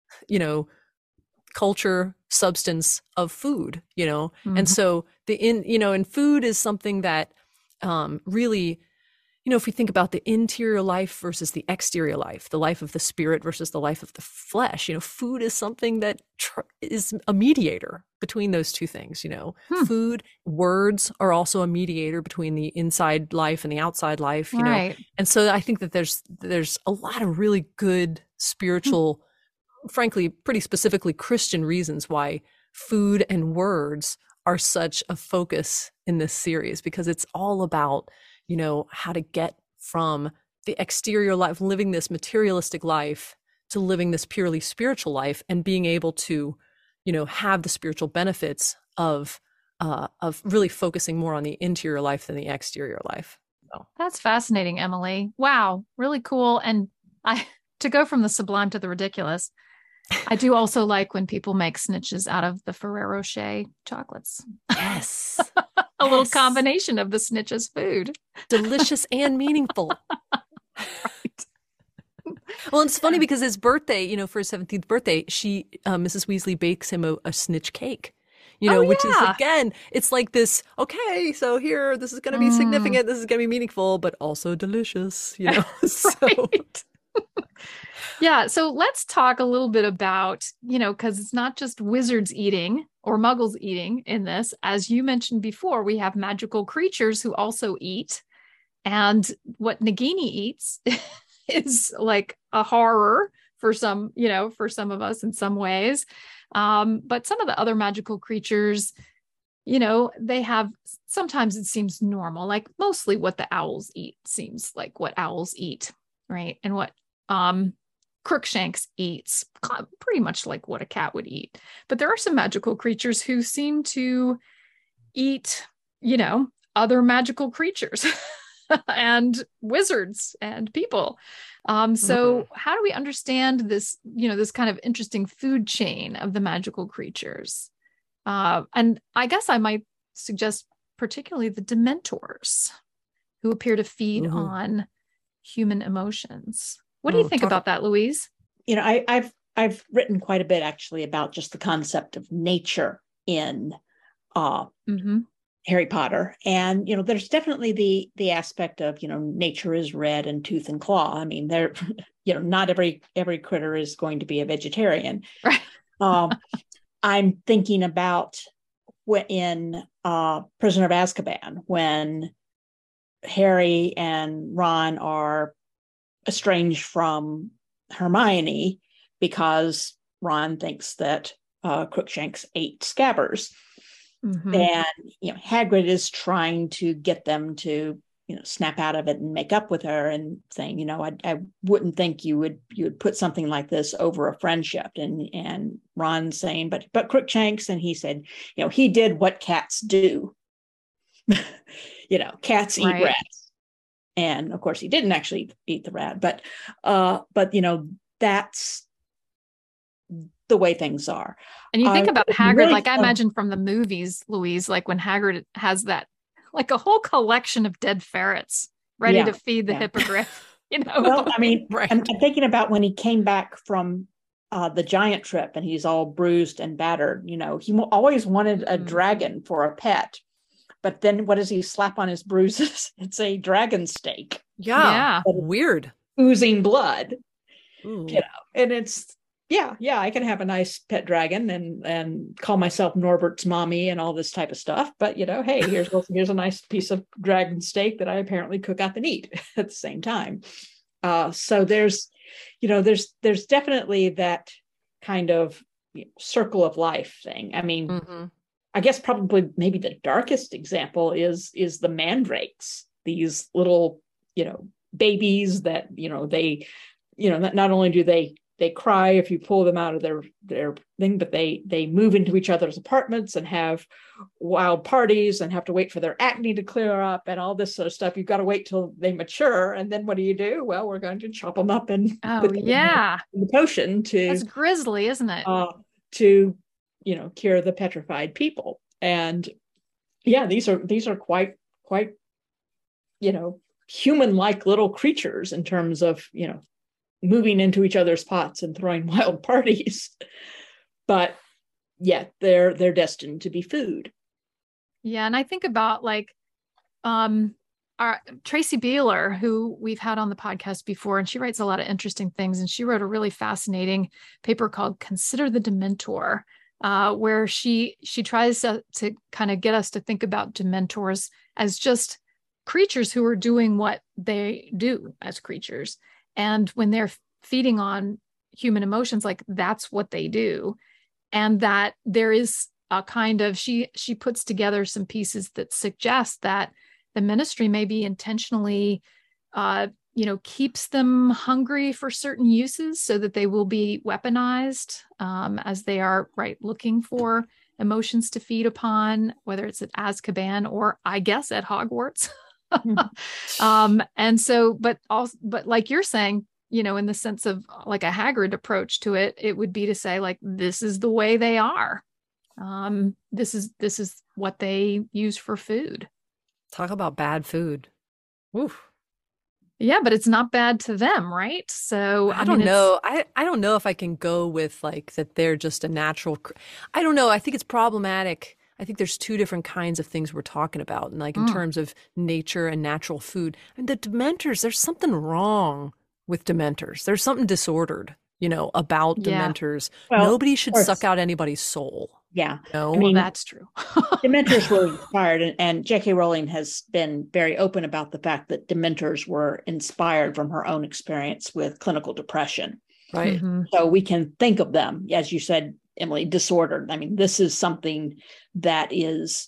culture, substance of food, and so and food is something that really, if we think about the interior life versus the exterior life, the life of the spirit versus the life of the flesh, food is something that is a mediator between those two things. Food, words are also a mediator between the inside life and the outside life, right. And so I think that there's a lot of really good spiritual, frankly, pretty specifically Christian reasons why food and words are such a focus in this series, because it's all about how to get from the exterior life, living this materialistic life, to living this purely spiritual life, and being able to, have the spiritual benefits of really focusing more on the interior life than the exterior life. So. That's fascinating, Emily. Wow, really cool. And to go from the sublime to the ridiculous, I do also like when people make snitches out of the Ferrero Rocher chocolates. Yes. A little combination of the snitches food. Delicious and meaningful. Right. Well, it's funny because his birthday, for his 17th birthday, Mrs. Weasley bakes him a snitch cake, which is, again, it's like this, okay, so here, this is going to be significant, this is going to be meaningful, but also delicious, So. Yeah. So let's talk a little bit about, because it's not just wizards eating or muggles eating in this. As you mentioned before, we have magical creatures who also eat. And what Nagini eats is like a horror for some of us in some ways. But some of the other magical creatures, they have, sometimes it seems normal, like mostly what the owls eat seems like what owls eat, right? And what Crookshanks eats, pretty much like what a cat would eat. But there are some magical creatures who seem to eat, other magical creatures and wizards and people. So how do we understand this, this kind of interesting food chain of the magical creatures? And I guess I might suggest particularly the Dementors, who appear to feed on human emotions. What do you think about that, Louise? I've written quite a bit actually about just the concept of nature in Harry Potter, and there's definitely the aspect of nature is red and tooth and claw. I mean, there not every critter is going to be a vegetarian. Right. I'm thinking about in Prisoner of Azkaban, when Harry and Ron are estranged from Hermione because Ron thinks that Crookshanks ate Scabbers. Mm-hmm. And, Hagrid is trying to get them to, snap out of it and make up with her, and saying, I wouldn't think you would put something like this over a friendship. And Ron's saying, but Crookshanks, and he said, he did what cats do. Cats eat rats. And of course he didn't actually eat the rat, but that's the way things are. And you think about Hagrid, really, like I imagine from the movies, Louise, like when Hagrid has that, like a whole collection of dead ferrets ready to feed the hippogriff, Well, I mean, right. I'm thinking about when he came back from the giant trip and he's all bruised and battered, he always wanted a dragon for a pet. But then what does he slap on his bruises? It's a dragon steak. Yeah. Weird. Oozing blood. Ooh. And it's, I can have a nice pet dragon and call myself Norbert's mommy and all this type of stuff. But, hey, here's a nice piece of dragon steak that I apparently cook up and eat at the same time. So there's definitely that kind of circle of life thing. I mean, mm-hmm. I guess probably maybe the darkest example is the mandrakes, these little, babies that, they, not only do they cry if you pull them out of their thing, but they move into each other's apartments and have wild parties and have to wait for their acne to clear up and all this sort of stuff. You've got to wait till they mature. And then what do? Well, we're going to chop them up and put them in the potion to. That's grisly, isn't it? To cure the petrified people. And these are quite human-like little creatures in terms of moving into each other's pots and throwing wild parties. But they're destined to be food. Yeah, and I think about our Tracy Beeler, who we've had on the podcast before, and she writes a lot of interesting things. And she wrote a really fascinating paper called "Consider the Dementor," where she tries to kind of get us to think about Dementors as just creatures who are doing what they do as creatures. And when they're feeding on human emotions, like that's what they do. And that there is a kind of, she puts together some pieces that suggest that the ministry maybe intentionally, keeps them hungry for certain uses so that they will be weaponized as they are looking for emotions to feed upon, whether it's at Azkaban or I guess at Hogwarts. And so, but like you're saying, in the sense of like a Hagrid approach to it, it would be to say like, this is the way they are. This is what they use for food. Talk about bad food. Oof. Yeah, but it's not bad to them, right? So I don't know. I don't know if I can go with like that they're just a natural. I don't know. I think it's problematic. I think there's two different kinds of things we're talking about, and like in terms of nature and natural food. And the Dementors, there's something wrong with Dementors. There's something disordered, about Dementors. Well, nobody should suck out anybody's soul. Yeah. I mean, that's true. Dementors were inspired, and J.K. Rowling has been very open about the fact that Dementors were inspired from her own experience with clinical depression. Right. Mm-hmm. So we can think of them, as you said, Emily, disordered. I mean, this is something that is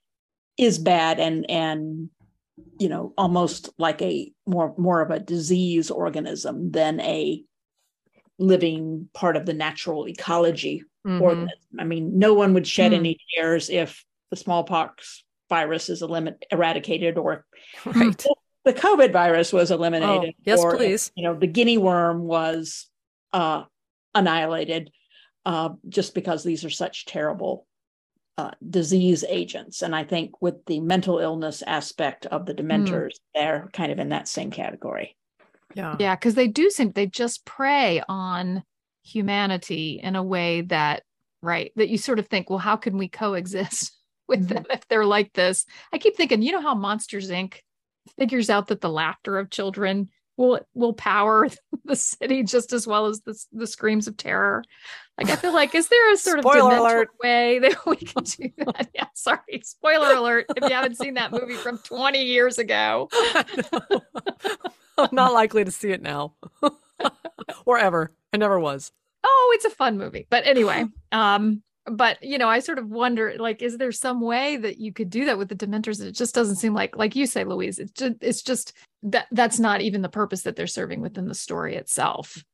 bad and almost like a more of a disease organism than a living part of the natural ecology. Mm-hmm. I mean, no one would shed any tears if the smallpox virus is eradicated, or the COVID virus was eliminated. Oh, yes, or, please. The guinea worm was annihilated, just because these are such terrible disease agents. And I think with the mental illness aspect of the Dementors, they're kind of in that same category. Yeah, because they just prey on humanity in a way that you sort of think, well, how can we coexist with them if they're like this? I keep thinking, how Monsters Inc. figures out that the laughter of children will power the city just as well as the screams of terror. Like, I feel like, is there a sort of Dementor way that we can do that? Yeah, sorry, spoiler alert if you haven't seen that movie from 20 years ago. I'm not likely to see it now or ever. I never was. Oh, it's a fun movie. But anyway, but I sort of wonder, like, is there some way that you could do that with the Dementors? It just doesn't seem like you say, Louise, it's just that's not even the purpose that they're serving within the story itself.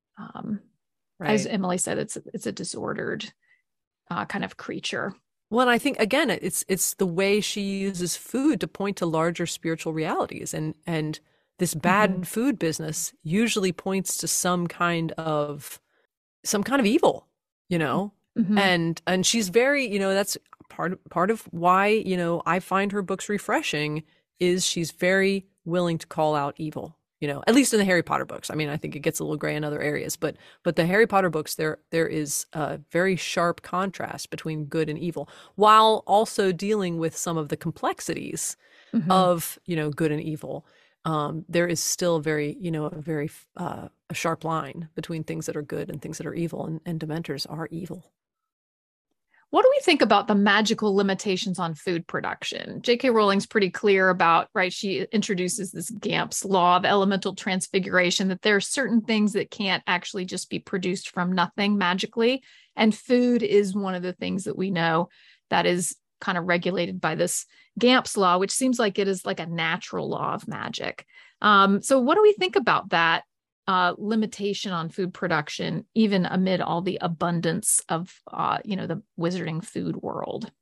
Right. As Emily said, it's a disordered kind of creature. Well, and I think again, it's the way she uses food to point to larger spiritual realities, and this bad food business usually points to some kind of evil, and she's very, that's part of why, I find her books refreshing, is she's very willing to call out evil, at least in the Harry Potter books. I mean, I think it gets a little gray in other areas, but the Harry Potter books, there is a very sharp contrast between good and evil, while also dealing with some of the complexities of, good and evil. There is still a sharp line between things that are good and things that are evil, and Dementors are evil. What do we think about the magical limitations on food production? J.K. Rowling's pretty clear about, right? She introduces this Gamp's law of elemental transfiguration, that there are certain things that can't actually just be produced from nothing magically. And food is one of the things that we know that is kind of regulated by this Gamp's law, which seems like it is like a natural law of magic. So what do we think about that limitation on food production, even amid all the abundance of, the wizarding food world?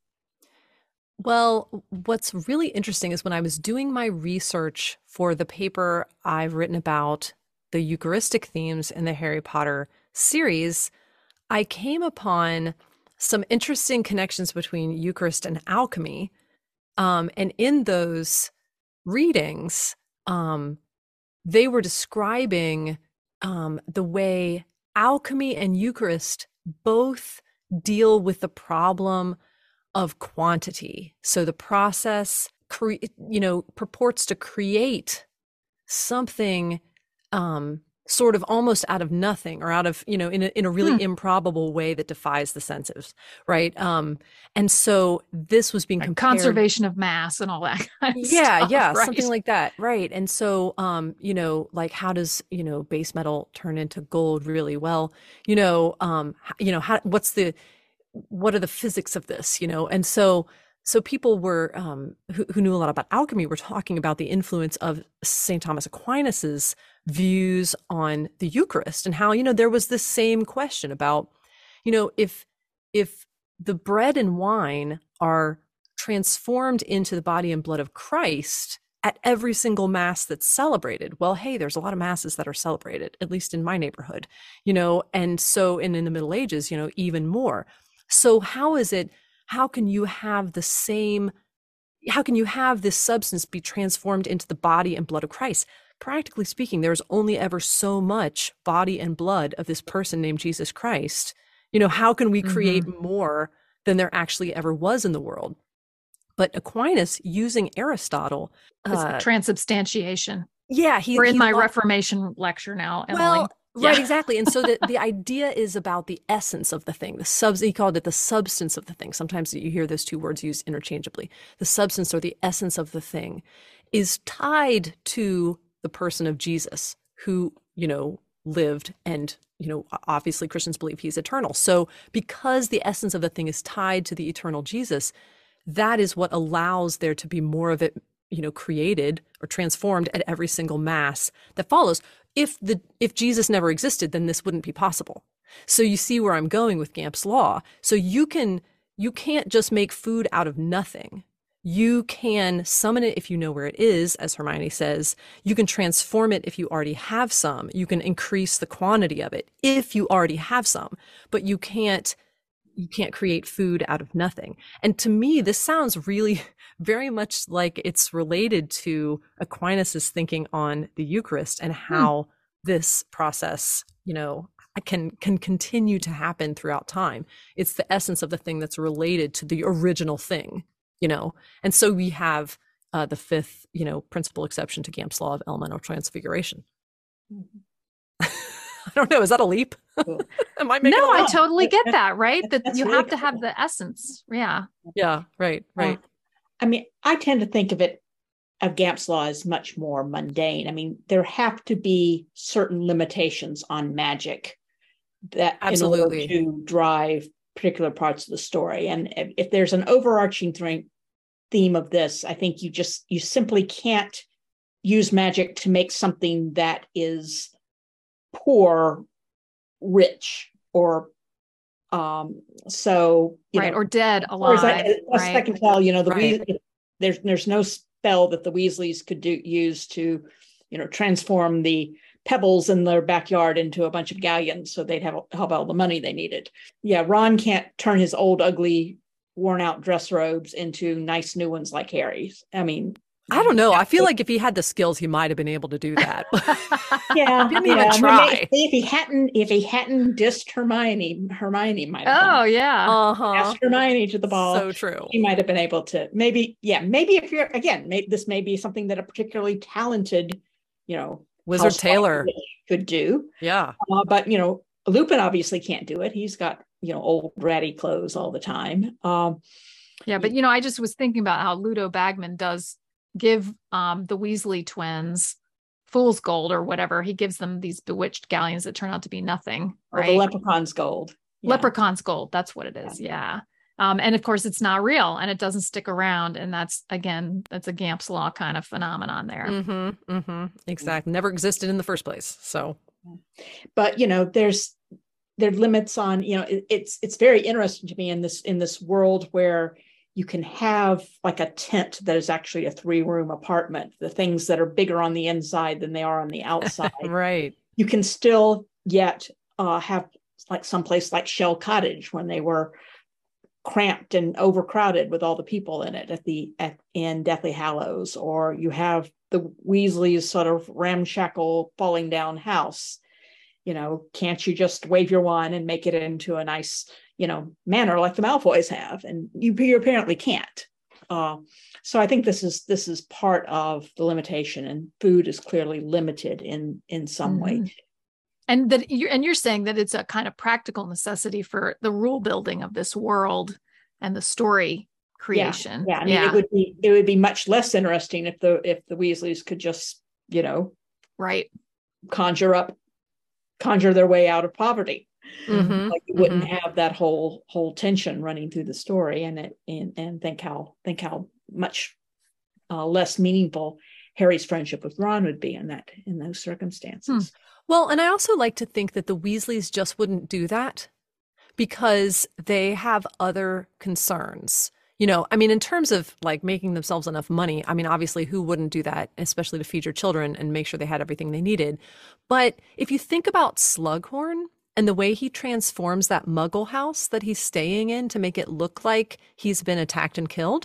Well, what's really interesting is when I was doing my research for the paper I've written about the Eucharistic themes in the Harry Potter series, I came upon some interesting connections between Eucharist and alchemy. And in those readings, they were describing the way alchemy and Eucharist both deal with the problem of quantity. So the process, purports to create something sort of almost out of nothing, or out of, in a really improbable way that defies the senses, right? And so this was being compared, conservation of mass and all that kind of stuff, right? Something like that, right? And so, like, how does base metal turn into gold really well? What are the physics of this? And so people were who knew a lot about alchemy were talking about the influence of St. Thomas Aquinas's views on the Eucharist, and how, there was this same question about, if the bread and wine are transformed into the body and blood of Christ at every single mass that's celebrated. Well, hey, there's a lot of masses that are celebrated, at least in my neighborhood, and so, and in the Middle Ages, even more. So how can you have this substance be transformed into the body and blood of Christ? Practically speaking, there's only ever so much body and blood of this person named Jesus Christ. How can we create more than there actually ever was in the world? But Aquinas, using Aristotle, transubstantiation. Yeah, we're in my Reformation lecture now, Emily. Well, right, exactly. And so the idea is about the essence of the thing, he called it the substance of the thing. Sometimes you hear those two words used interchangeably. The substance, or the essence of the thing, is tied to the person of Jesus, who, lived, and, obviously Christians believe he's eternal. So because the essence of the thing is tied to the eternal Jesus, that is what allows there to be more of it, created or transformed at every single mass that follows. If Jesus never existed, then this wouldn't be possible. So you see where I'm going with Gamp's law. So you can't just make food out of nothing. You can summon it if you know where it is, as Hermione says. You can transform it if you already have some. You can increase the quantity of it if you already have some, but you can't create food out of nothing. And to me, this sounds really very much like it's related to Aquinas's thinking on the Eucharist, and how this process, can continue to happen throughout time. It's the essence of the thing that's related to the original thing, and so we have the fifth, principal exception to Gamp's law of elemental transfiguration. I don't know. Is that a leap? Am I making No, a I totally get that, right? That you have to have the essence. Yeah. Yeah. Right. I mean, I tend to think of Gamp's law as much more mundane. I mean, there have to be certain limitations on magic that Absolutely. in order to drive particular parts of the story. And if there's an overarching theme of this, I think you simply can't use magic to make something that is poor rich, or so right, or dead alive. I can tell, there's no spell that the Weasleys could use to, transform the pebbles in their backyard into a bunch of galleons so they'd have all the money they needed. Yeah, Ron can't turn his old, ugly, worn out dress robes into nice new ones like Harry's. I mean, I don't know. I feel like if he had the skills, he might have been able to do that. Yeah, didn't even try. If he hadn't dissed Hermione might have. Oh yeah, asked Hermione to the ball. So true. He might have been able to. Maybe if you're this may be something that a particularly talented, Wizard Taylor could do. Yeah, but Lupin obviously can't do it. He's got old ratty clothes all the time. Yeah, but I just was thinking about how Ludo Bagman does give the Weasley twins fool's gold or whatever. He gives them these bewitched galleons that turn out to be nothing, right? The leprechaun's gold. Yeah. Leprechaun's gold. That's what it is. Yeah. And of course it's not real and it doesn't stick around. And that's a Gamp's Law kind of phenomenon there. Exactly. Never existed in the first place. So, but there are limits on, it's very interesting to me in this world where you can have like a tent that is actually a 3-room apartment, the things that are bigger on the inside than they are on the outside. Right. You can still yet have like someplace like Shell Cottage when they were cramped and overcrowded with all the people in it in Deathly Hallows, or you have the Weasleys' sort of ramshackle falling down house. Can't you just wave your wand and make it into a nice, manor like the Malfoys have? And you apparently can't. So I think this is part of the limitation, and food is clearly limited in some way. And you're saying that it's a kind of practical necessity for the rule building of this world and the story creation. Yeah. I mean, it would be much less interesting if the Weasleys could just, right, conjure their way out of poverty. Like you wouldn't have that whole tension running through the story, and think how much less meaningful Harry's friendship with Ron would be in those circumstances. Well, and I also like to think that the Weasleys just wouldn't do that because they have other concerns. In terms of like making themselves enough money, obviously who wouldn't do that, especially to feed your children and make sure they had everything they needed. But if you think about Slughorn and the way he transforms that Muggle house that he's staying in to make it look like he's been attacked and killed,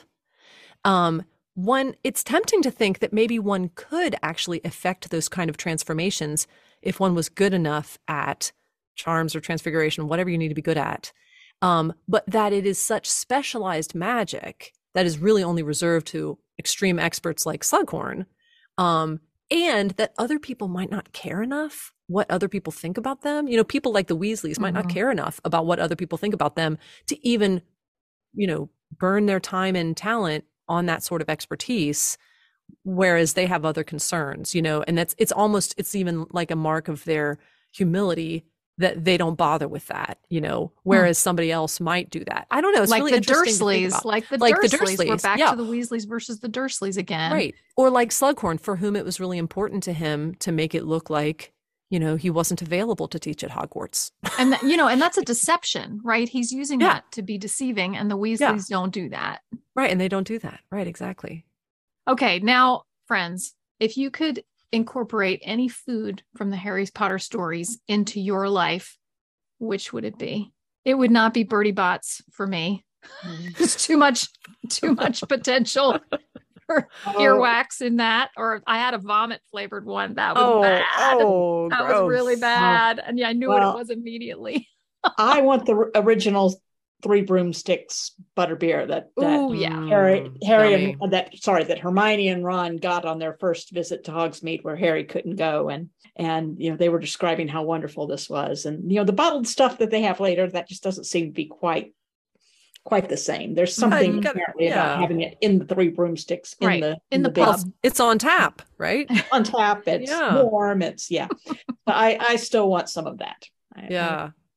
it's tempting to think that maybe one could actually effect those kind of transformations if one was good enough at charms or transfiguration, whatever you need to be good at. But that it is such specialized magic that is really only reserved to extreme experts like Slughorn, and that other people might not care enough what other people think about them. People like the Weasleys might not care enough about what other people think about them to even, burn their time and talent on that sort of expertise, whereas they have other concerns, and it's even like a mark of their humility that they don't bother with that, whereas somebody else might do that. I don't know. It's like really the Dursleys, like the Dursleys. We're back to the Weasleys versus the Dursleys again. Right. Or like Slughorn, for whom it was really important to him to make it look like, he wasn't available to teach at Hogwarts. And, and that's a deception, right? He's using that to be deceiving, and the Weasleys don't do that. Right. And they don't do that. Right. Exactly. Okay. Now, friends, if you could incorporate any food from the Harry Potter stories into your life, which would it be? It would not be Bertie Bott's for me. It's too much potential for earwax in that. Or I had a vomit flavored one that was bad. That was really bad. And I knew what it was immediately. I want the original 3 Broomsticks butterbeer that Harry and that Hermione and Ron got on their first visit to Hogsmeade, where Harry couldn't go, and they were describing how wonderful this was, and the bottled stuff that they have later, that just doesn't seem to be quite the same. There's something apparently about having it in the 3 Broomsticks in the pub. It's on tap, right? On tap. It's warm. It's I still want some of that.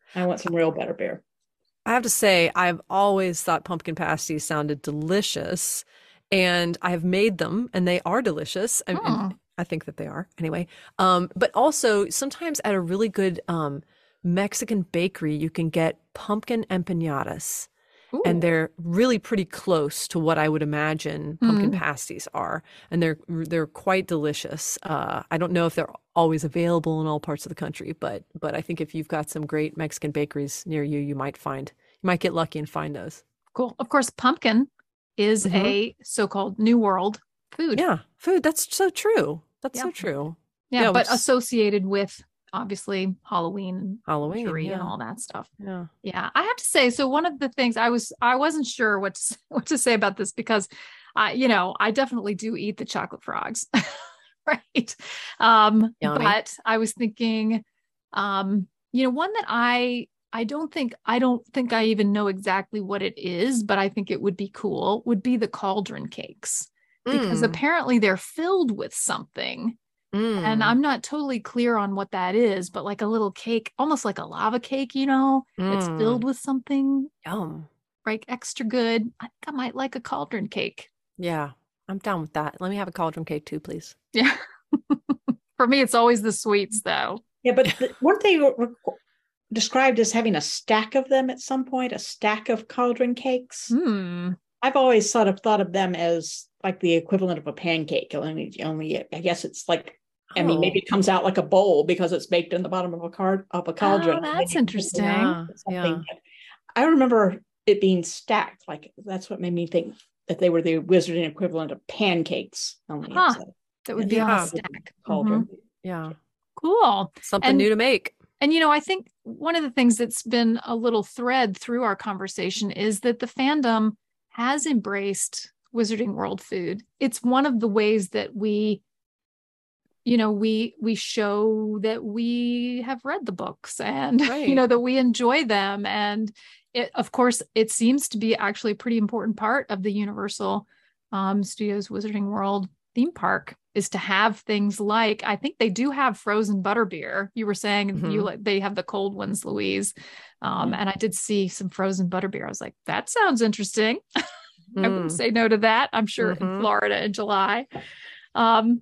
I want some real butterbeer. I have to say, I've always thought pumpkin pasties sounded delicious, and I have made them, and they are delicious. And I think that they are anyway. But also sometimes at a really good Mexican bakery, you can get pumpkin empanadas. Ooh. And they're really pretty close to what I would imagine pumpkin pasties are, and they're quite delicious. I don't know if they're always available in all parts of the country, but I think if you've got some great Mexican bakeries near you, you might get lucky and find those. Cool. Of course, pumpkin is a so-called New World food. Yeah, food. That's so true. That's so true. Yeah, but associated with obviously Halloween, yeah. and all that stuff. Yeah. I have to say, so one of the things I wasn't sure what to say about this, because I definitely do eat the chocolate frogs, right? But I was thinking, one that I don't think I even know exactly what it is, but I think it would be cool, would be the cauldron cakes, because apparently they're filled with something. And I'm not totally clear on what that is, but like a little cake, almost like a lava cake, it's filled with something. Yum. Like extra good. I think I might like a cauldron cake. Yeah, I'm down with that. Let me have a cauldron cake too, please. Yeah. For me, it's always the sweets though. Yeah, but weren't they described as having a stack of them at some point, a stack of cauldron cakes? I've always sort of thought of them as like the equivalent of a pancake. Only I guess it's like, I mean, maybe it comes out like a bowl because it's baked in the bottom of a cauldron. Oh, that's interesting. Yeah. I remember it being stacked. Like that's what made me think that they were the wizarding equivalent of pancakes. Only that would be on a stack. Cauldron. Yeah. Cool. Something new to make. And, I think one of the things that's been a little thread through our conversation is that the fandom has embraced Wizarding World food. It's one of the ways that we show that we have read the books and, that we enjoy them. And of course, it seems to be actually a pretty important part of the Universal Studios Wizarding World theme park is to have things like, I think they do have frozen butterbeer. You were saying they have the cold ones, Louise. And I did see some frozen butterbeer. I was like, that sounds interesting. I wouldn't say no to that. I'm sure in Florida in July. And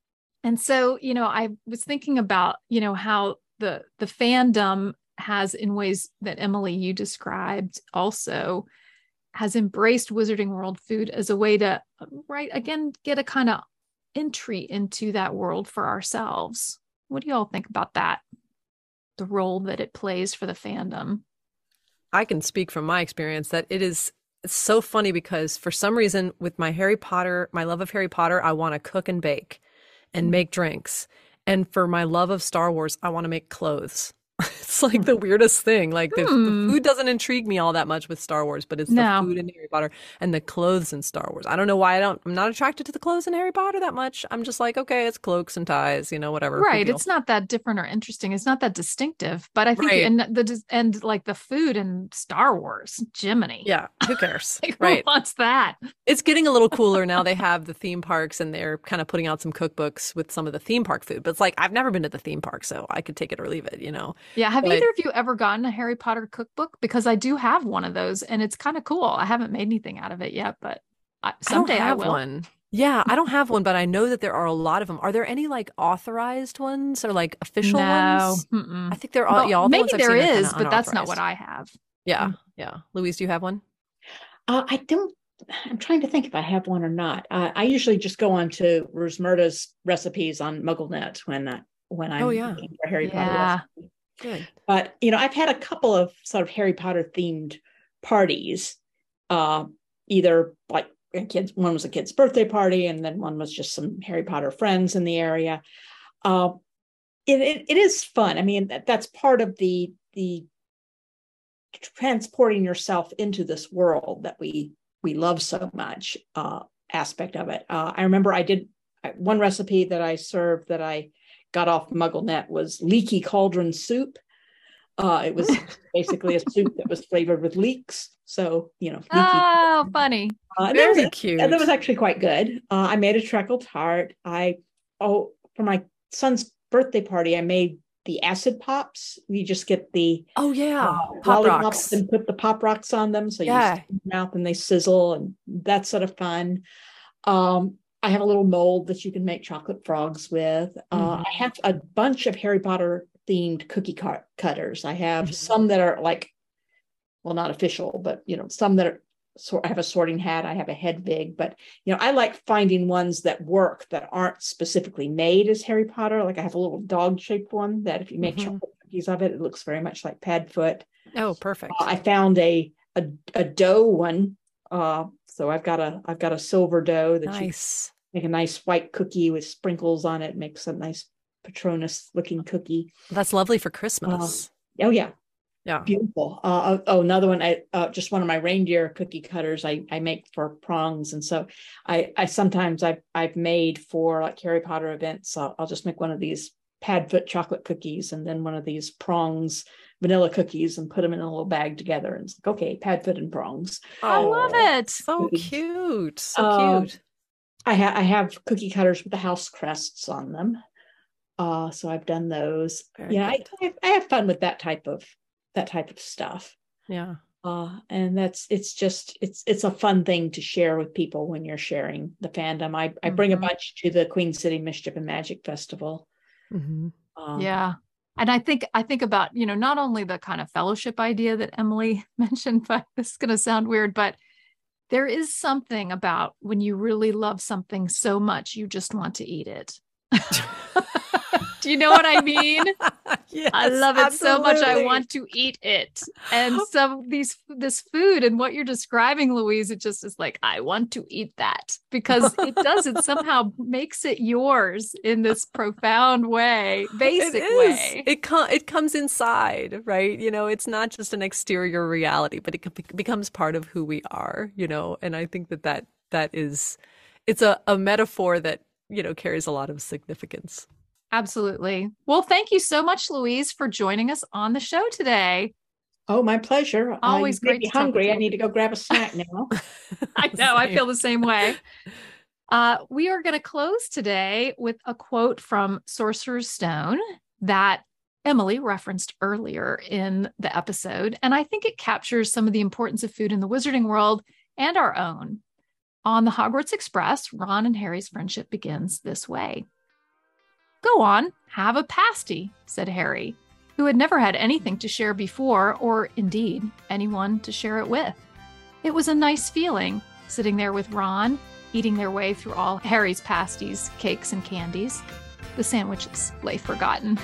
so, I was thinking about, how the fandom has, in ways that Emily, you described, also has embraced Wizarding World food as a way to, get a kind of entry into that world for ourselves. What do you all think about that? The role that it plays for the fandom? I can speak from my experience that it's so funny because for some reason with my love of Harry Potter, I want to cook and bake and make drinks. And for my love of Star Wars, I want to make clothes. It's like the weirdest thing. Like the food doesn't intrigue me all that much with Star Wars, but it's the food in Harry Potter and the clothes in Star Wars. I don't know why I'm not attracted to the clothes in Harry Potter that much. I'm just like, okay, it's cloaks and ties, whatever. Right. It's not that different or interesting. It's not that distinctive, but I think, and like the food in Star Wars, Jiminy. Yeah. Who cares? Who wants that? It's getting a little cooler now. They have the theme parks and they're kind of putting out some cookbooks with some of the theme park food, but it's like, I've never been to the theme park, so I could take it or leave it, Yeah. Have either of you ever gotten a Harry Potter cookbook? Because I do have one of those and it's kind of cool. I haven't made anything out of it yet, but someday I will. One. Yeah, I don't have one, but I know that there are a lot of them. Are there any like authorized ones or like official ones? I think they're all. Maybe there is, but that's not what I have. Yeah, yeah. Louise, do you have one? I don't. I'm trying to think if I have one or not. I usually just go on to Rosmerta's recipes on MuggleNet when I'm looking for Harry Potter recipes. Good. But, I've had a couple of sort of Harry Potter themed parties, either like one was a kid's birthday party, and then one was just some Harry Potter friends in the area. It is fun. I mean, that's part of the transporting yourself into this world that we love so much aspect of it. I remember one recipe that I served that I got off MuggleNet was leaky cauldron soup. It was basically a soup that was flavored with leeks. So, leaky. Oh, funny. Very cute. That was actually quite good. I made a treacle tart. For my son's birthday party, I made the acid pops. You just get the Pop lollipops rocks and put the pop rocks on them. So you stick in your mouth and they sizzle, and that's sort of fun. I have a little mold that you can make chocolate frogs with. I have a bunch of Harry Potter themed cookie cutters. I have some that are like, well, not official, but some that are. So I have a sorting hat. I have a Hedwig, but I like finding ones that work that aren't specifically made as Harry Potter. Like I have a little dog-shaped one that if you make chocolate cookies of it, it looks very much like Padfoot. Oh, perfect. I found a dough one. So I've got a silver dough that you make a nice white cookie with sprinkles on it. Makes a nice Patronus looking cookie. That's lovely for Christmas. Oh yeah. Yeah. Beautiful. Another one, just one of my reindeer cookie cutters I make for prongs. And so I sometimes I've made for like Harry Potter events. I'll just make one of these Padfoot chocolate cookies and then one of these prongs vanilla cookies and put them in a little bag together. And it's like, okay, Padfoot and prongs. I love it. So cute. So cute. I have cookie cutters with the house crests on them. So I've done those. I have fun with that type of stuff. Yeah. And it's a fun thing to share with people when you're sharing the fandom. I bring a bunch to the Queen City Mischief and Magic Festival. Yeah. And I think about, not only the kind of fellowship idea that Emily mentioned, but this is going to sound weird, but there is something about when you really love something so much, you just want to eat it. Do you know what I mean? Yes, I love it so much. I absolutely. want to eat it. And this food and what you're describing, Louise, it just is like, I want to eat that because it somehow makes it yours in this profound way, basic way. It comes inside, right? It's not just an exterior reality, but it becomes part of who we are, and I think it's a metaphor that, carries a lot of significance. Absolutely. Well, thank you so much, Louise, for joining us on the show today. Oh, my pleasure. Always great to talk hungry. with you. I need to go grab a snack now. I know. I feel the same way. We are going to close today with a quote from Sorcerer's Stone that Emily referenced earlier in the episode. And I think it captures some of the importance of food in the wizarding world and our own. On the Hogwarts Express, Ron and Harry's friendship begins this way. Go on, have a pasty, said Harry, who had never had anything to share before, or indeed, anyone to share it with. It was a nice feeling, sitting there with Ron, eating their way through all Harry's pasties, cakes, and candies. The sandwiches lay forgotten.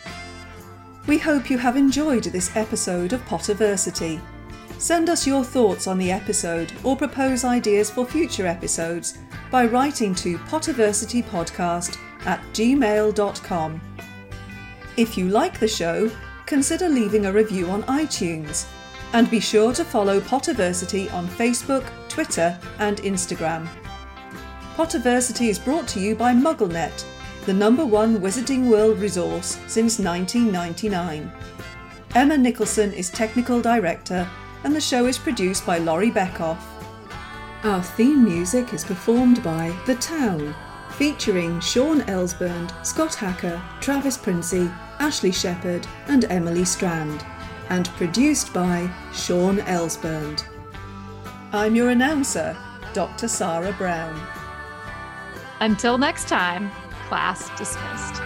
We hope you have enjoyed this episode of Potterversity. Send us your thoughts on the episode or propose ideas for future episodes by writing to potterversitypodcast@gmail.com. If you like the show, consider leaving a review on iTunes. And be sure to follow Potterversity on Facebook, Twitter and Instagram. Potterversity is brought to you by MuggleNet, the #1 Wizarding World resource since 1999. Emma Nicholson is Technical Director and the show is produced by Laurie Beckoff. Our theme music is performed by The Town, featuring Sean Elsburn, Scott Hacker, Travis Princey, Ashley Shepherd and Emily Strand, and produced by Sean Elsburn. I'm your announcer, Dr. Sarah Brown. Until next time, class dismissed.